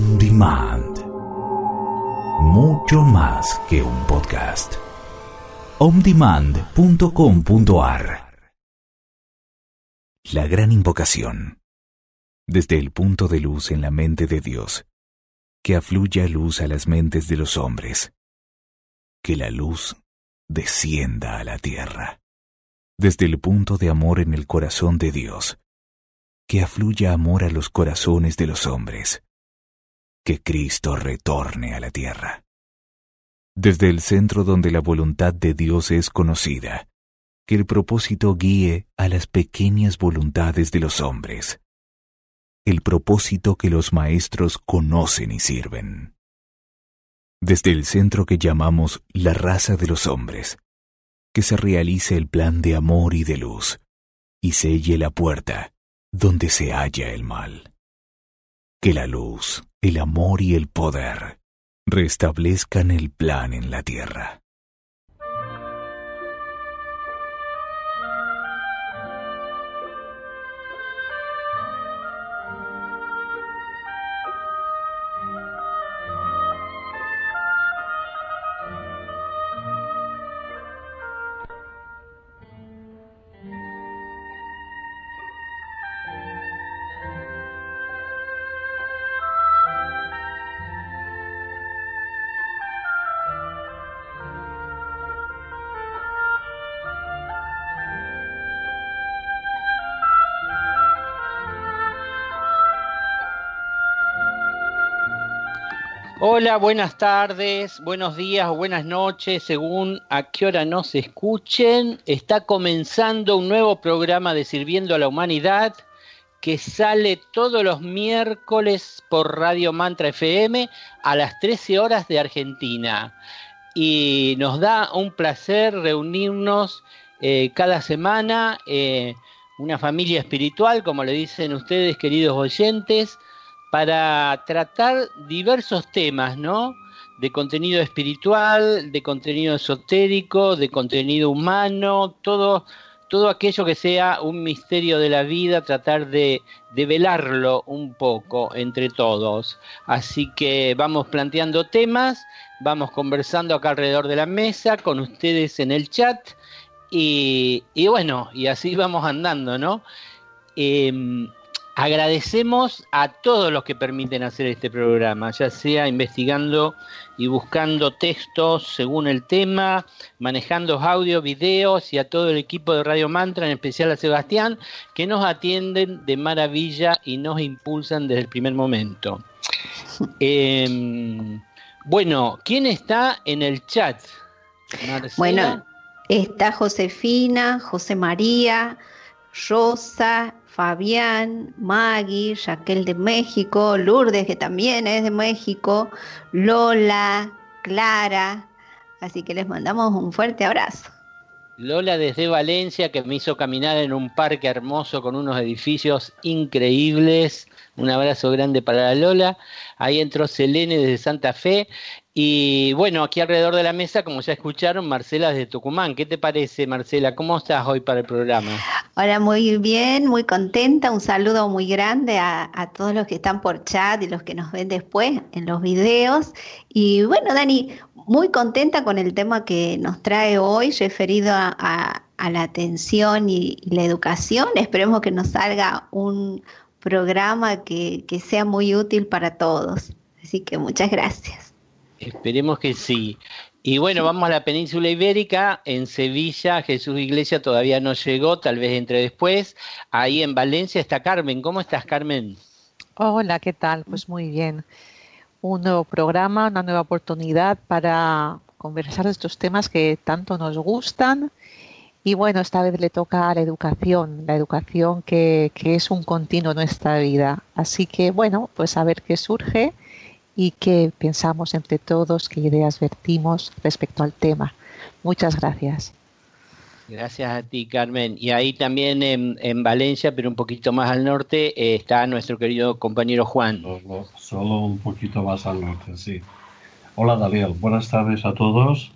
On Demand. Mucho más que un podcast. ondemand.com.ar. La gran invocación. Desde el punto de luz en la mente de Dios, que afluya luz a las mentes de los hombres. Que la luz descienda a la tierra. Desde el punto de amor en el corazón de Dios, que afluya amor a los corazones de los hombres. Que Cristo retorne a la tierra. Desde el centro donde la voluntad de Dios es conocida, que el propósito guíe a las pequeñas voluntades de los hombres. El propósito que los maestros conocen y sirven. Desde el centro que llamamos la raza de los hombres, que se realice el plan de amor y de luz, y selle la puerta donde se halla el mal. Que la luz, el amor y el poder restablezcan el plan en la tierra. Hola, buenas tardes, buenos días o buenas noches, según a qué hora nos escuchen. Está comenzando un nuevo programa de Sirviendo a la Humanidad que sale todos los miércoles por Radio Mantra FM a las 13 horas de Argentina. Y nos da un placer reunirnos cada semana, una familia espiritual, como le dicen ustedes, queridos oyentes, para tratar diversos temas, ¿no? De contenido espiritual, de contenido esotérico, de contenido humano, todo aquello que sea un misterio de la vida, tratar de velarlo un poco entre todos. Así que vamos planteando temas, vamos conversando acá alrededor de la mesa, con ustedes en el chat, y bueno, y así vamos andando, ¿no? Agradecemos a todos los que permiten hacer este programa, ya sea investigando y buscando textos según el tema, manejando audio, videos, y a todo el equipo de Radio Mantra, en especial a Sebastián, que nos atienden de maravilla y nos impulsan desde el primer momento. Bueno, ¿quién está en el chat? Marcela. Bueno, está Josefina, José María, Rosa, Fabián, Maggie, Raquel de México, Lourdes, que también es de México, Lola, Clara, así que les mandamos un fuerte abrazo. Lola desde Valencia, que me hizo caminar en un parque hermoso con unos edificios increíbles. Un abrazo grande para la Lola. Ahí entró Selene desde Santa Fe. Y bueno, aquí alrededor de la mesa, como ya escucharon, Marcela desde Tucumán. ¿Qué te parece, Marcela? ¿Cómo estás hoy para el programa? Hola, muy bien, muy contenta. Un saludo muy grande a todos los que están por chat y los que nos ven después en los videos. Y bueno, Dani, muy contenta con el tema que nos trae hoy, referido a la atención y la educación. Esperemos que nos salga un programa que sea muy útil para todos. Así que muchas gracias. Esperemos que sí. Y bueno, vamos a la península ibérica. En Sevilla, Jesús Iglesia todavía no llegó, tal vez entre después. Ahí en Valencia está Carmen. ¿Cómo estás, Carmen? Hola, ¿qué tal? Pues muy bien. Un nuevo programa, una nueva oportunidad para conversar de estos temas que tanto nos gustan. Y bueno, esta vez le toca a la educación que es un continuo en nuestra vida. Así que bueno, pues a ver qué surge y qué pensamos entre todos, qué ideas vertimos respecto al tema. Muchas gracias. Gracias a ti, Carmen. Y ahí también en Valencia, pero un poquito más al norte, está nuestro querido compañero Juan. Solo un poquito más al norte, sí. Hola, Daniel. Buenas tardes a todos.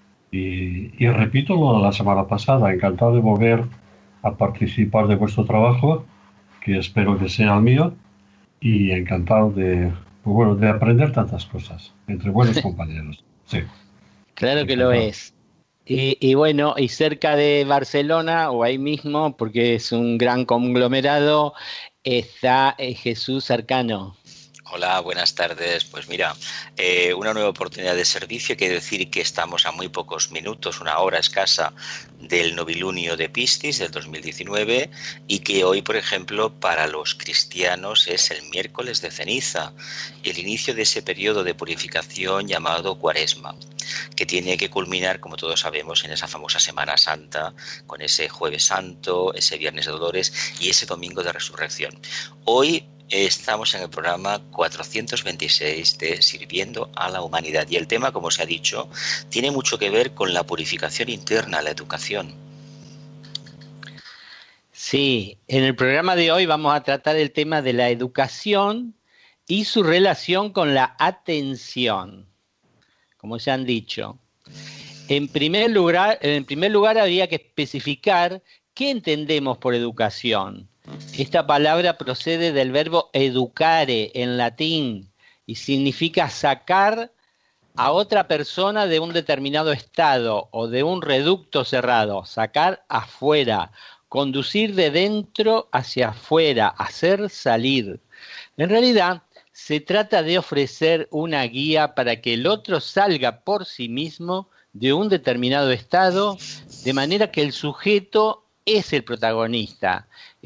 Y repito lo de la semana pasada. Encantado de volver a participar de vuestro trabajo, que espero que sea el mío. Y encantado de pues bueno, de aprender tantas cosas entre buenos compañeros. Sí. Claro que lo es. Y bueno, y cerca de Barcelona, o ahí mismo, porque es un gran conglomerado, está Jesús Arcano. Hola, buenas tardes. Pues mira, una nueva oportunidad de servicio. Quiere decir que estamos a muy pocos minutos, una hora escasa, del novilunio de Piscis del 2019 y que hoy, por ejemplo, para los cristianos es el miércoles de ceniza, el inicio de ese periodo de purificación llamado Cuaresma, que tiene que culminar, como todos sabemos, en esa famosa Semana Santa, con ese Jueves Santo, ese Viernes de Dolores y ese Domingo de Resurrección. Hoy estamos en el programa 426 de Sirviendo a la Humanidad y el tema, como se ha dicho, tiene mucho que ver con la purificación interna, la educación. Sí, en el programa de hoy vamos a tratar el tema de la educación y su relación con la atención, como se han dicho. En primer lugar habría que especificar qué entendemos por educación. Esta palabra procede del verbo educare en latín y significa sacar a otra persona de un determinado estado o de un reducto cerrado, sacar afuera, conducir de dentro hacia afuera, hacer salir. En realidad, se trata de ofrecer una guía para que el otro salga por sí mismo de un determinado estado, de manera que el sujeto es el protagonista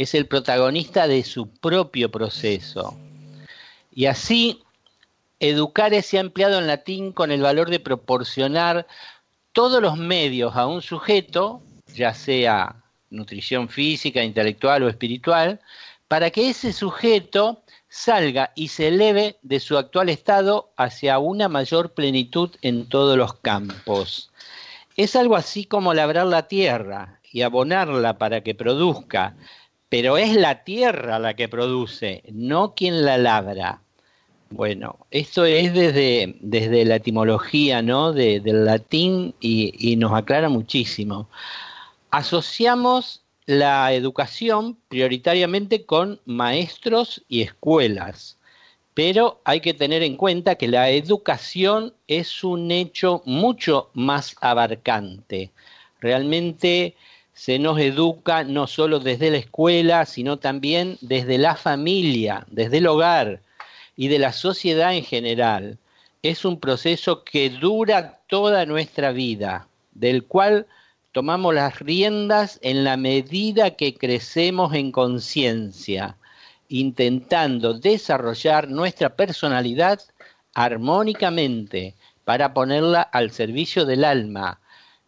de su propio proceso. Y así, educare se ha empleado en latín con el valor de proporcionar todos los medios a un sujeto, ya sea nutrición física, intelectual o espiritual, para que ese sujeto salga y se eleve de su actual estado hacia una mayor plenitud en todos los campos. Es algo así como labrar la tierra y abonarla para que produzca, pero es la tierra la que produce, no quien la labra. Bueno, esto es desde la etimología, ¿no? del latín y nos aclara muchísimo. Asociamos la educación prioritariamente con maestros y escuelas, pero hay que tener en cuenta que la educación es un hecho mucho más abarcante. Realmente se nos educa no solo desde la escuela, sino también desde la familia, desde el hogar y de la sociedad en general. Es un proceso que dura toda nuestra vida, del cual tomamos las riendas en la medida que crecemos en conciencia, intentando desarrollar nuestra personalidad armónicamente para ponerla al servicio del alma,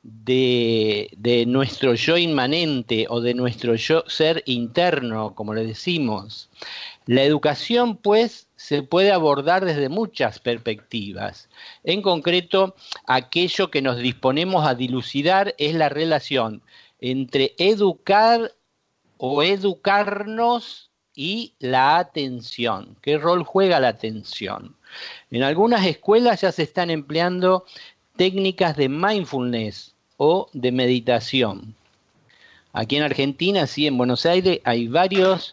de nuestro yo inmanente o de nuestro yo ser interno, como le decimos. La educación, pues, se puede abordar desde muchas perspectivas. En concreto, aquello que nos disponemos a dilucidar es la relación entre educar o educarnos y la atención. ¿Qué rol juega la atención? En algunas escuelas ya se están empleando técnicas de mindfulness o de meditación. Aquí en Argentina, sí, en Buenos Aires, hay varios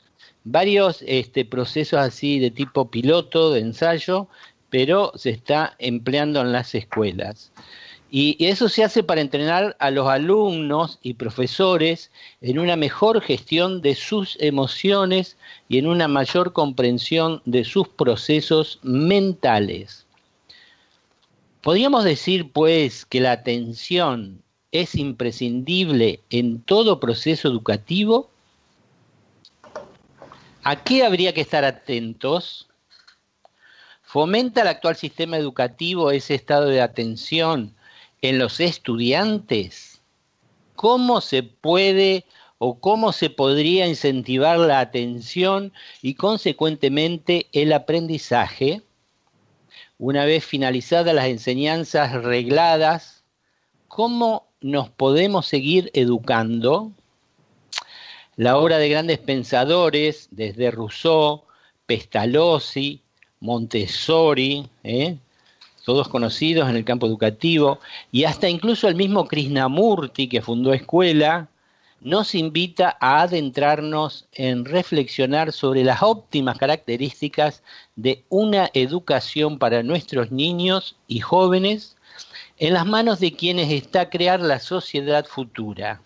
procesos así de tipo piloto, de ensayo, pero se está empleando en las escuelas. Y eso se hace para entrenar a los alumnos y profesores en una mejor gestión de sus emociones y en una mayor comprensión de sus procesos mentales. Podríamos decir, pues, que la atención es imprescindible en todo proceso educativo. ¿A qué habría que estar atentos? ¿Fomenta el actual sistema educativo ese estado de atención en los estudiantes? ¿Cómo se puede o cómo se podría incentivar la atención y consecuentemente el aprendizaje? Una vez finalizadas las enseñanzas regladas, ¿cómo nos podemos seguir educando? La obra de grandes pensadores, desde Rousseau, Pestalozzi, Montessori, todos conocidos en el campo educativo, y hasta incluso el mismo Krishnamurti, que fundó escuela, nos invita a adentrarnos en reflexionar sobre las óptimas características de una educación para nuestros niños y jóvenes en las manos de quienes está crear la sociedad futura.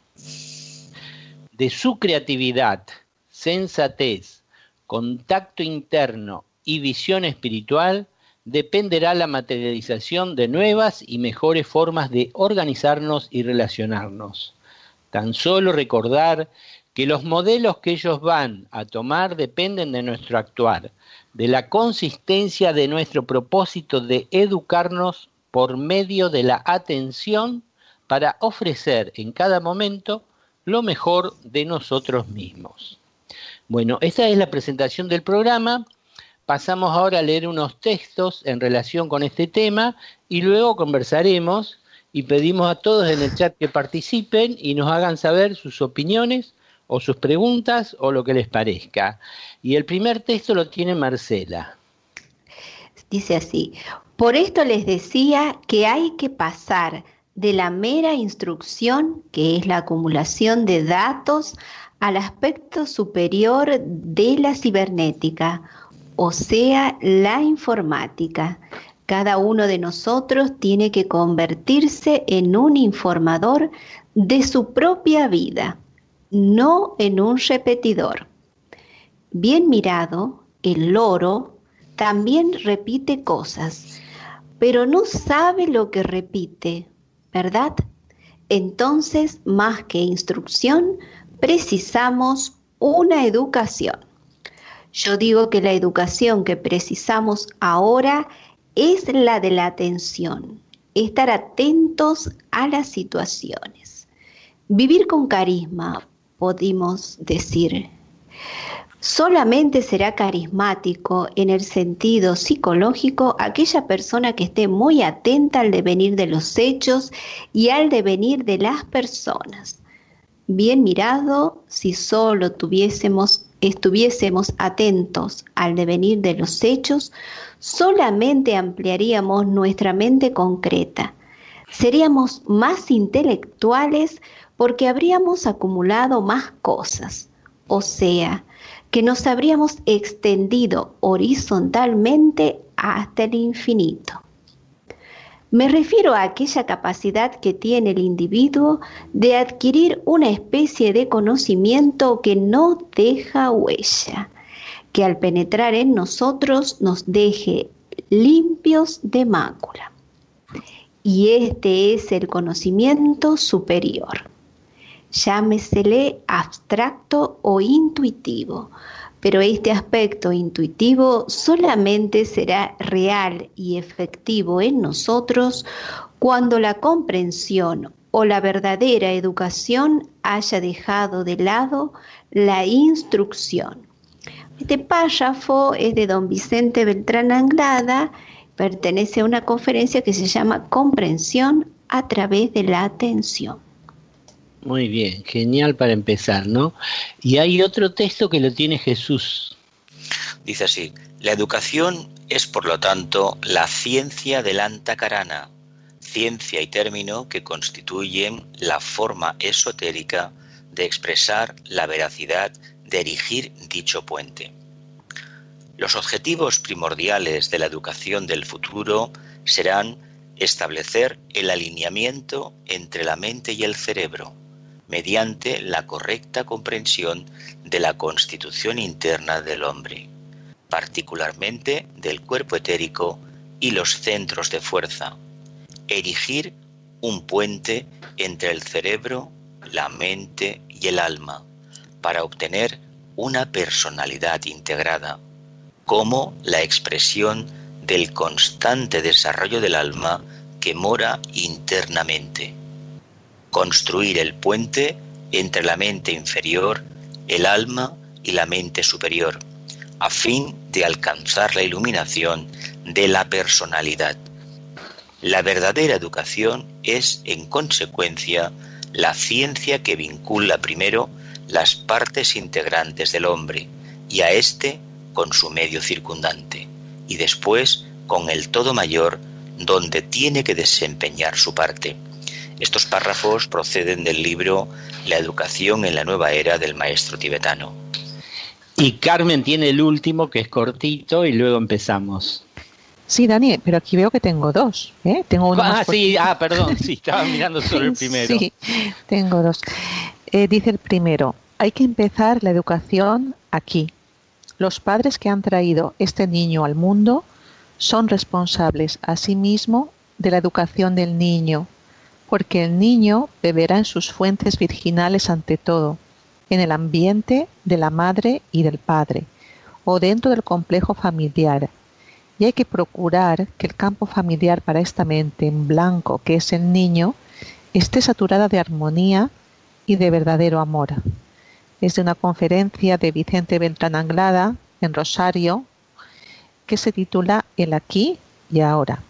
De su creatividad, sensatez, contacto interno y visión espiritual dependerá la materialización de nuevas y mejores formas de organizarnos y relacionarnos. Tan solo recordar que los modelos que ellos van a tomar dependen de nuestro actuar, de la consistencia de nuestro propósito de educarnos por medio de la atención para ofrecer en cada momento lo mejor de nosotros mismos. Bueno, esta es la presentación del programa. Pasamos ahora a leer unos textos en relación con este tema y luego conversaremos y pedimos a todos en el chat que participen y nos hagan saber sus opiniones o sus preguntas o lo que les parezca. Y el primer texto lo tiene Marcela. Dice así: por esto les decía que hay que pasar de la mera instrucción, que es la acumulación de datos, al aspecto superior de la cibernética, o sea, la informática. Cada uno de nosotros tiene que convertirse en un informador de su propia vida, no en un repetidor. Bien mirado, el loro también repite cosas, pero no sabe lo que repite, ¿verdad? Entonces, más que instrucción, precisamos una educación. Yo digo que la educación que precisamos ahora es la de la atención, estar atentos a las situaciones. Vivir con carisma, podemos decir. Solamente será carismático en el sentido psicológico aquella persona que esté muy atenta al devenir de los hechos y al devenir de las personas. Bien mirado, si solo estuviésemos atentos al devenir de los hechos, solamente ampliaríamos nuestra mente concreta. Seríamos más intelectuales porque habríamos acumulado más cosas, o sea, que nos habríamos extendido horizontalmente hasta el infinito. Me refiero a aquella capacidad que tiene el individuo de adquirir una especie de conocimiento que no deja huella, que al penetrar en nosotros nos deje limpios de mácula. Y este es el conocimiento superior. Llámesele abstracto o intuitivo, pero este aspecto intuitivo solamente será real y efectivo en nosotros cuando la comprensión o la verdadera educación haya dejado de lado la instrucción. Este párrafo es de don Vicente Beltrán Anglada, pertenece a una conferencia que se llama Comprensión a través de la atención. Muy bien, genial para empezar, ¿no? Y hay otro texto que lo tiene Jesús. Dice así: la educación es, por lo tanto, la ciencia del antakarana, ciencia y término que constituyen la forma esotérica de expresar la veracidad de erigir dicho puente. Los objetivos primordiales de la educación del futuro serán establecer el alineamiento entre la mente y el cerebro, mediante la correcta comprensión de la constitución interna del hombre, particularmente del cuerpo etérico y los centros de fuerza, erigir un puente entre el cerebro, la mente y el alma, para obtener una personalidad integrada, como la expresión del constante desarrollo del alma que mora internamente. Construir el puente entre la mente inferior, el alma y la mente superior, a fin de alcanzar la iluminación de la personalidad. La verdadera educación es, en consecuencia, la ciencia que vincula primero las partes integrantes del hombre y a éste con su medio circundante, y después con el todo mayor donde tiene que desempeñar su parte. Estos párrafos proceden del libro La educación en la nueva era del maestro tibetano. Y Carmen tiene el último, que es cortito, y luego empezamos. Sí, Dani, pero aquí veo que tengo dos. Tengo uno más sí, perdón, sí, estaba mirando solo el primero. Sí, tengo dos. Dice el primero: hay que empezar la educación aquí. Los padres que han traído este niño al mundo son responsables asimismo de la educación del niño, porque el niño beberá en sus fuentes virginales ante todo, en el ambiente de la madre y del padre, o dentro del complejo familiar. Y hay que procurar que el campo familiar para esta mente en blanco que es el niño esté saturada de armonía y de verdadero amor. Es de una conferencia de Vicente Beltrán Anglada en Rosario, que se titula El aquí y ahora.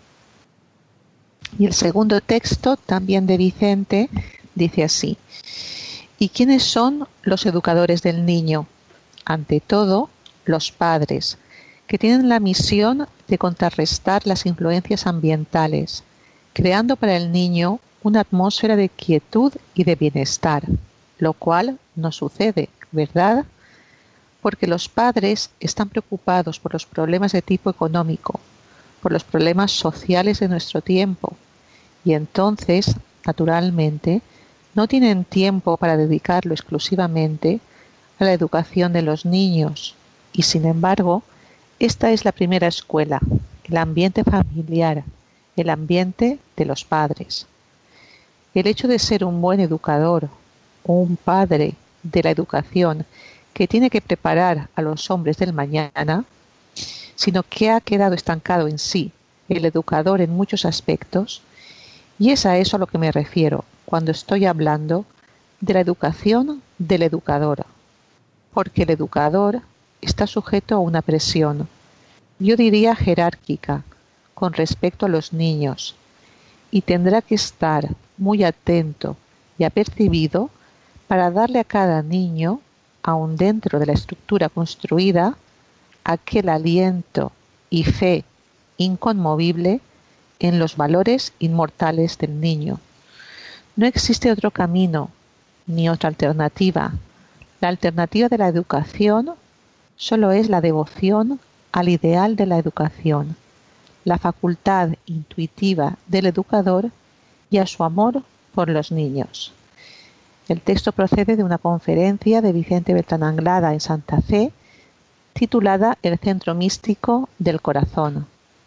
Y el segundo texto, también de Vicente, dice así: ¿y quiénes son los educadores del niño? Ante todo, los padres, que tienen la misión de contrarrestar las influencias ambientales, creando para el niño una atmósfera de quietud y de bienestar, lo cual no sucede, ¿verdad? Porque los padres están preocupados por los problemas de tipo económico, por los problemas sociales de nuestro tiempo, y entonces, naturalmente, no tienen tiempo para dedicarlo exclusivamente a la educación de los niños, y sin embargo, esta es la primera escuela, el ambiente familiar, el ambiente de los padres. El hecho de ser un buen educador o un padre de la educación que tiene que preparar a los hombres del mañana, sino que ha quedado estancado en sí, el educador en muchos aspectos, y es a eso a lo que me refiero cuando estoy hablando de la educación del educador, porque el educador está sujeto a una presión, yo diría jerárquica, con respecto a los niños, y tendrá que estar muy atento y apercibido para darle a cada niño, aun dentro de la estructura construida, aquel aliento y fe inconmovible en los valores inmortales del niño. No existe otro camino ni otra alternativa. La alternativa de la educación solo es la devoción al ideal de la educación, la facultad intuitiva del educador y a su amor por los niños. El texto procede de una conferencia de Vicente Beltrán Anglada en Santa Fe, titulada El Centro Místico del Corazón.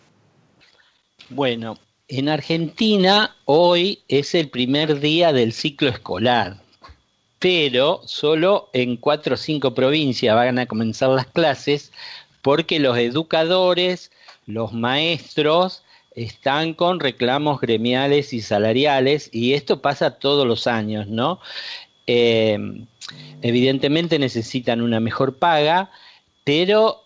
Bueno, en Argentina hoy es el primer día del ciclo escolar, pero solo en 4 o 5 provincias van a comenzar las clases porque los educadores, los maestros, están con reclamos gremiales y salariales, y esto pasa todos los años, ¿no? Evidentemente necesitan una mejor paga, pero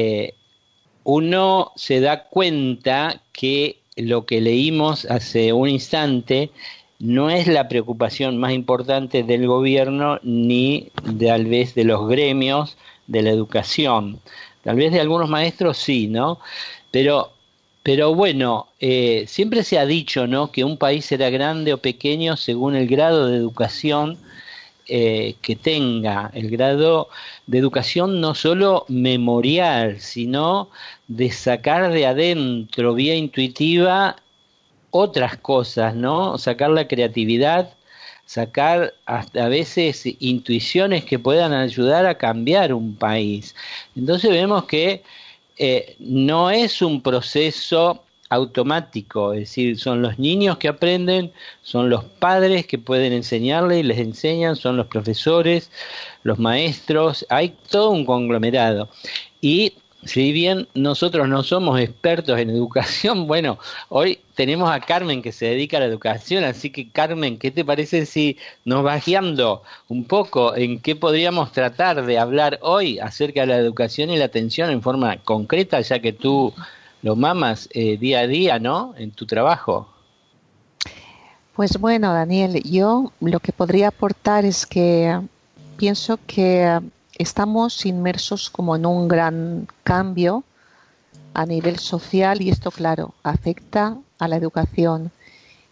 uno se da cuenta que lo que leímos hace un instante no es la preocupación más importante del gobierno ni tal vez de los gremios de la educación. Tal vez de algunos maestros sí, ¿no? Pero bueno, siempre se ha dicho, ¿no?, que un país será grande o pequeño según el grado de educación que tenga, el grado de educación no solo memorial, sino de sacar de adentro, vía intuitiva, otras cosas, ¿no? Sacar la creatividad, sacar hasta a veces intuiciones que puedan ayudar a cambiar un país. Entonces vemos que no es un proceso automático, es decir, son los niños que aprenden, son los padres que pueden enseñarle y les enseñan, son los profesores, los maestros, hay todo un conglomerado. Y si bien nosotros no somos expertos en educación, bueno, hoy tenemos a Carmen que se dedica a la educación, así que Carmen, ¿qué te parece si nos vas guiando un poco en qué podríamos tratar de hablar hoy acerca de la educación y la atención en forma concreta, ya que tú lo mamas día a día, ¿no?, en tu trabajo? Pues bueno, Daniel, yo lo que podría aportar es que pienso que estamos inmersos como en un gran cambio a nivel social y esto, claro, afecta a la educación.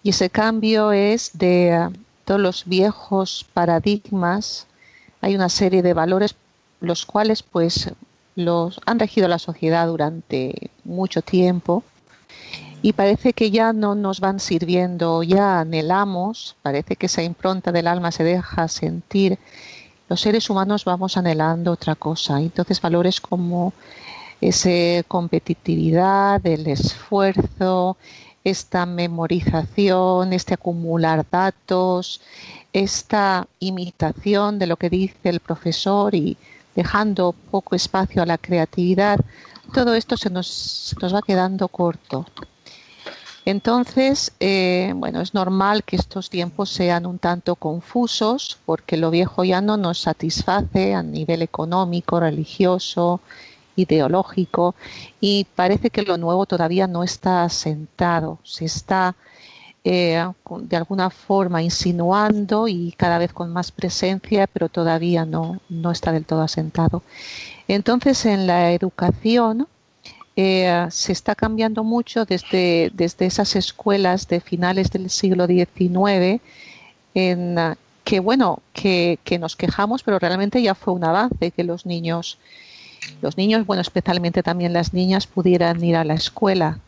Y ese cambio es de todos los viejos paradigmas. Hay una serie de valores los cuales pues los han regido la sociedad durante mucho tiempo y parece que ya no nos van sirviendo, ya anhelamos, parece que esa impronta del alma se deja sentir. Los seres humanos vamos anhelando otra cosa. Entonces valores como esa competitividad, el esfuerzo, esta memorización, este acumular datos, esta imitación de lo que dice el profesor y dejando poco espacio a la creatividad, todo esto se nos va quedando corto. Entonces, bueno, es normal que estos tiempos sean un tanto confusos porque lo viejo ya no nos satisface a nivel económico, religioso, ideológico, y parece que lo nuevo todavía no está asentado, se está de alguna forma insinuando y cada vez con más presencia, pero todavía no está del todo asentado. Entonces, en la educación se está cambiando mucho desde esas escuelas de finales del siglo XIX, que bueno, que nos quejamos, pero realmente ya fue un avance que los niños, bueno, especialmente también las niñas, pudieran ir a la escuela.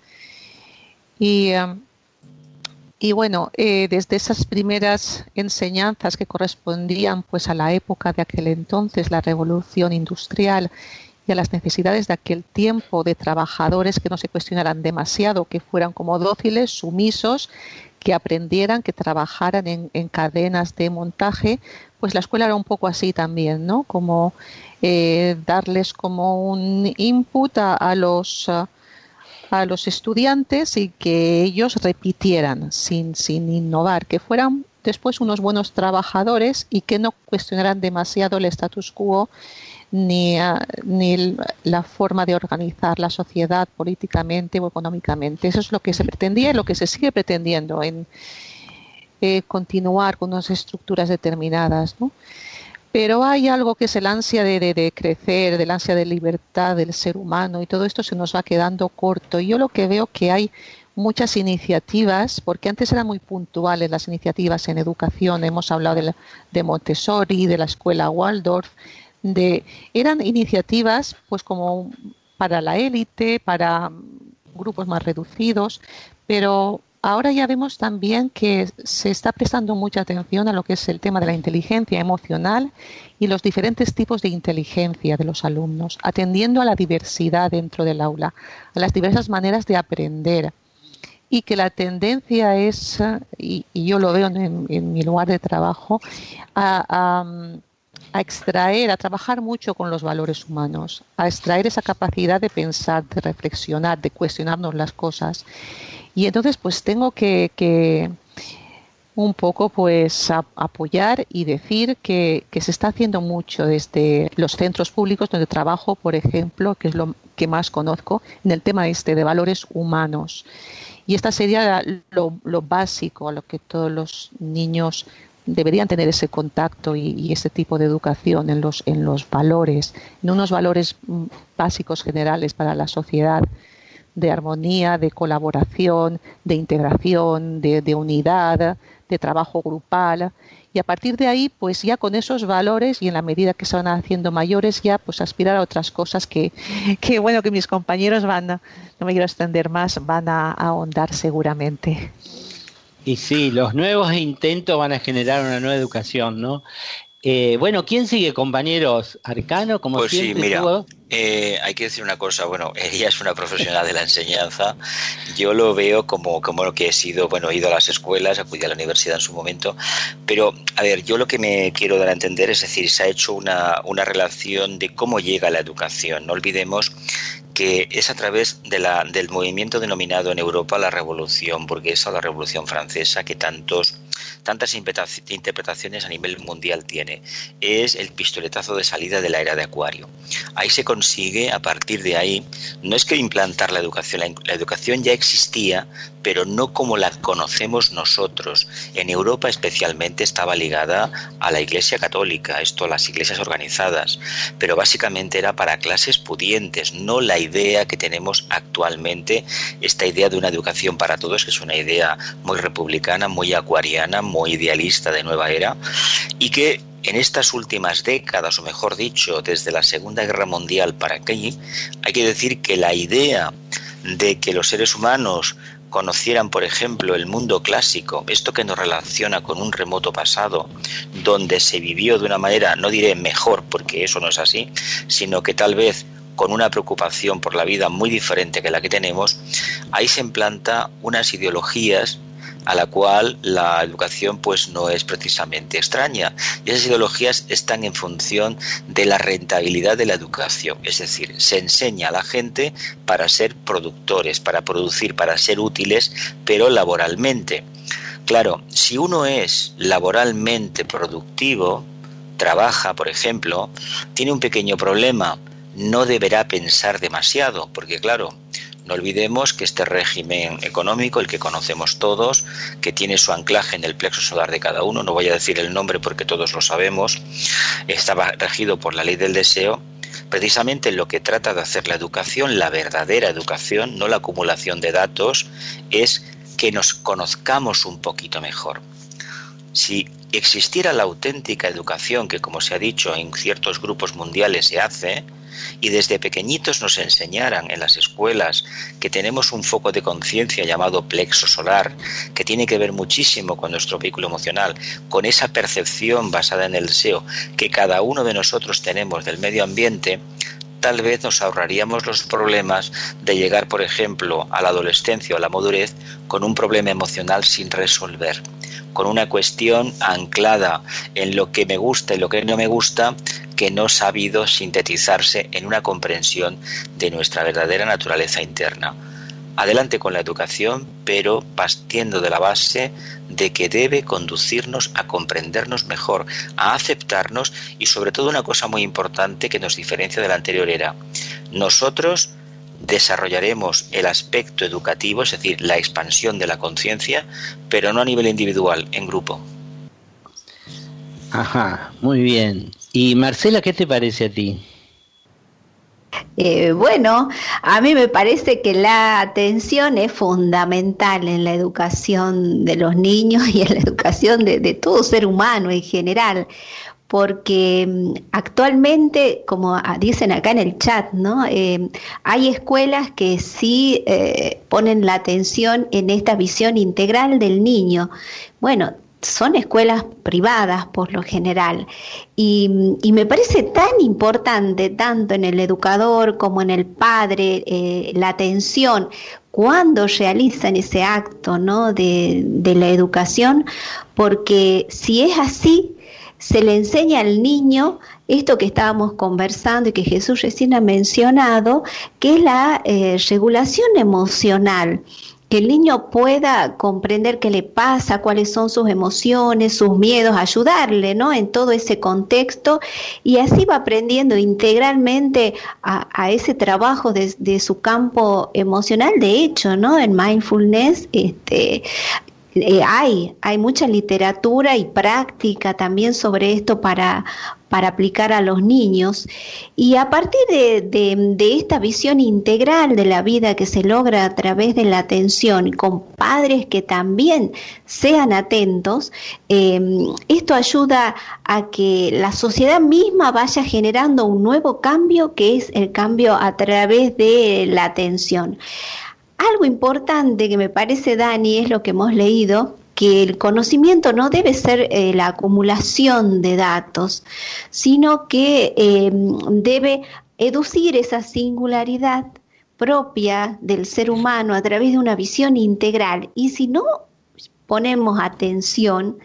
Y bueno, desde esas primeras enseñanzas que correspondían pues a la época de aquel entonces, la revolución industrial, y a las necesidades de aquel tiempo de trabajadores que no se cuestionaran demasiado, que fueran como dóciles, sumisos, que aprendieran, que trabajaran en cadenas de montaje, pues la escuela era un poco así también, ¿no? Como darles como un input a los estudiantes y que ellos repitieran sin innovar, que fueran después unos buenos trabajadores y que no cuestionaran demasiado el status quo ni la forma de organizar la sociedad políticamente o económicamente. Eso es lo que se pretendía y lo que se sigue pretendiendo en continuar con unas estructuras determinadas, ¿no? Pero hay algo que es el ansia de crecer, el ansia de libertad del ser humano, y todo esto se nos va quedando corto. Y yo lo que veo que hay muchas iniciativas, porque antes eran muy puntuales las iniciativas en educación, hemos hablado de Montessori, de la escuela Waldorf, eran iniciativas pues como para la élite, para grupos más reducidos, pero ahora ya vemos también que se está prestando mucha atención a lo que es el tema de la inteligencia emocional y los diferentes tipos de inteligencia de los alumnos, atendiendo a la diversidad dentro del aula, a las diversas maneras de aprender. Y que la tendencia es, y yo lo veo en mi lugar de trabajo, a extraer, a trabajar mucho con los valores humanos, a extraer esa capacidad de pensar, de reflexionar, de cuestionarnos las cosas. Y entonces pues tengo que un poco pues apoyar y decir que se está haciendo mucho desde los centros públicos donde trabajo, por ejemplo, que es lo que más conozco, en el tema de valores humanos. Y esta sería lo básico a lo que todos los niños deberían tener, ese contacto y ese tipo de educación en los valores, en unos valores básicos generales para la sociedad, de armonía, de colaboración, de integración, de unidad, de trabajo grupal. Y a partir de ahí, pues ya con esos valores y en la medida que se van haciendo mayores, ya pues aspirar a otras cosas que bueno, que mis compañeros no me quiero extender más, van a ahondar seguramente. Y sí, los nuevos intentos van a generar una nueva educación, ¿no? Bueno, ¿quién sigue, compañeros? Arcano, como pues siempre. Sí, mira, hay que decir una cosa, bueno, ella es una profesional de la enseñanza, yo lo veo como lo que he sido, bueno, he ido a las escuelas, acudí a la universidad en su momento, pero, a ver, yo lo que me quiero dar a entender es decir, se ha hecho una relación de cómo llega la educación, no olvidemos que es a través del movimiento denominado en Europa la Revolución Burguesa o la Revolución Francesa, que tantas interpretaciones a nivel mundial tiene. Es el pistoletazo de salida de la era de Acuario. Ahí se consigue, a partir de ahí, no es que implantar la educación ya existía, pero no como la conocemos nosotros. En Europa especialmente estaba ligada a la Iglesia Católica, a las iglesias organizadas, pero básicamente era para clases pudientes, no la idea que tenemos actualmente, esta idea de una educación para todos, que es una idea muy republicana, muy acuariana, muy idealista de nueva era, y que en estas últimas décadas, o mejor dicho, desde la Segunda Guerra Mundial para aquí, hay que decir que la idea de que los seres humanos conocieran, por ejemplo, el mundo clásico, esto que nos relaciona con un remoto pasado, donde se vivió de una manera, no diré mejor, porque eso no es así, sino que tal vez con una preocupación por la vida muy diferente que la que tenemos, ahí se implanta unas ideologías a la cual la educación pues no es precisamente extraña, y esas ideologías están en función de la rentabilidad de la educación, es decir, se enseña a la gente para ser productores, para producir, para ser útiles, pero laboralmente. Claro, si uno es laboralmente productivo, trabaja, por ejemplo, tiene un pequeño problema, no deberá pensar demasiado, porque claro, no olvidemos que este régimen económico, el que conocemos todos, que tiene su anclaje en el plexo solar de cada uno, no voy a decir el nombre porque todos lo sabemos, estaba regido por la ley del deseo. Precisamente lo que trata de hacer la educación, la verdadera educación, no la acumulación de datos, es que nos conozcamos un poquito mejor. Si existiera la auténtica educación, que como se ha dicho en ciertos grupos mundiales se hace, y desde pequeñitos nos enseñaran en las escuelas que tenemos un foco de conciencia llamado plexo solar, que tiene que ver muchísimo con nuestro vehículo emocional, con esa percepción basada en el deseo que cada uno de nosotros tenemos del medio ambiente, tal vez nos ahorraríamos los problemas de llegar, por ejemplo, a la adolescencia o a la madurez con un problema emocional sin resolver, con una cuestión anclada en lo que me gusta y lo que no me gusta, que no ha sabido sintetizarse en una comprensión de nuestra verdadera naturaleza interna. Adelante con la educación, pero partiendo de la base de que debe conducirnos a comprendernos mejor, a aceptarnos, y sobre todo una cosa muy importante que nos diferencia de la anterior era: nosotros desarrollaremos el aspecto educativo, es decir, la expansión de la conciencia, pero no a nivel individual, en grupo. Ajá, muy bien. Y Marcela, ¿qué te parece a ti? Bueno, a mí me parece que la atención es fundamental en la educación de los niños y en la educación de todo ser humano en general, porque actualmente, como dicen acá en el chat, ¿no? Hay escuelas que sí ponen la atención en esta visión integral del niño. Bueno, son escuelas privadas por lo general, y me parece tan importante, tanto en el educador como en el padre, la atención cuando realizan ese acto, ¿no? de la educación, porque si es así, se le enseña al niño esto que estábamos conversando y que Jesús recién ha mencionado, que es la regulación emocional. Que el niño pueda comprender qué le pasa, cuáles son sus emociones, sus miedos, ayudarle, ¿no? En todo ese contexto, y así va aprendiendo integralmente a ese trabajo de su campo emocional. De hecho, ¿no? En mindfulness hay mucha literatura y práctica también sobre esto para aplicar a los niños, y a partir de esta visión integral de la vida que se logra a través de la atención, con padres que también sean atentos, esto ayuda a que la sociedad misma vaya generando un nuevo cambio, que es el cambio a través de la atención. Algo importante que me parece, Dani, es lo que hemos leído, que el conocimiento no debe ser la acumulación de datos, sino que debe educir esa singularidad propia del ser humano a través de una visión integral. Y si no ponemos atención,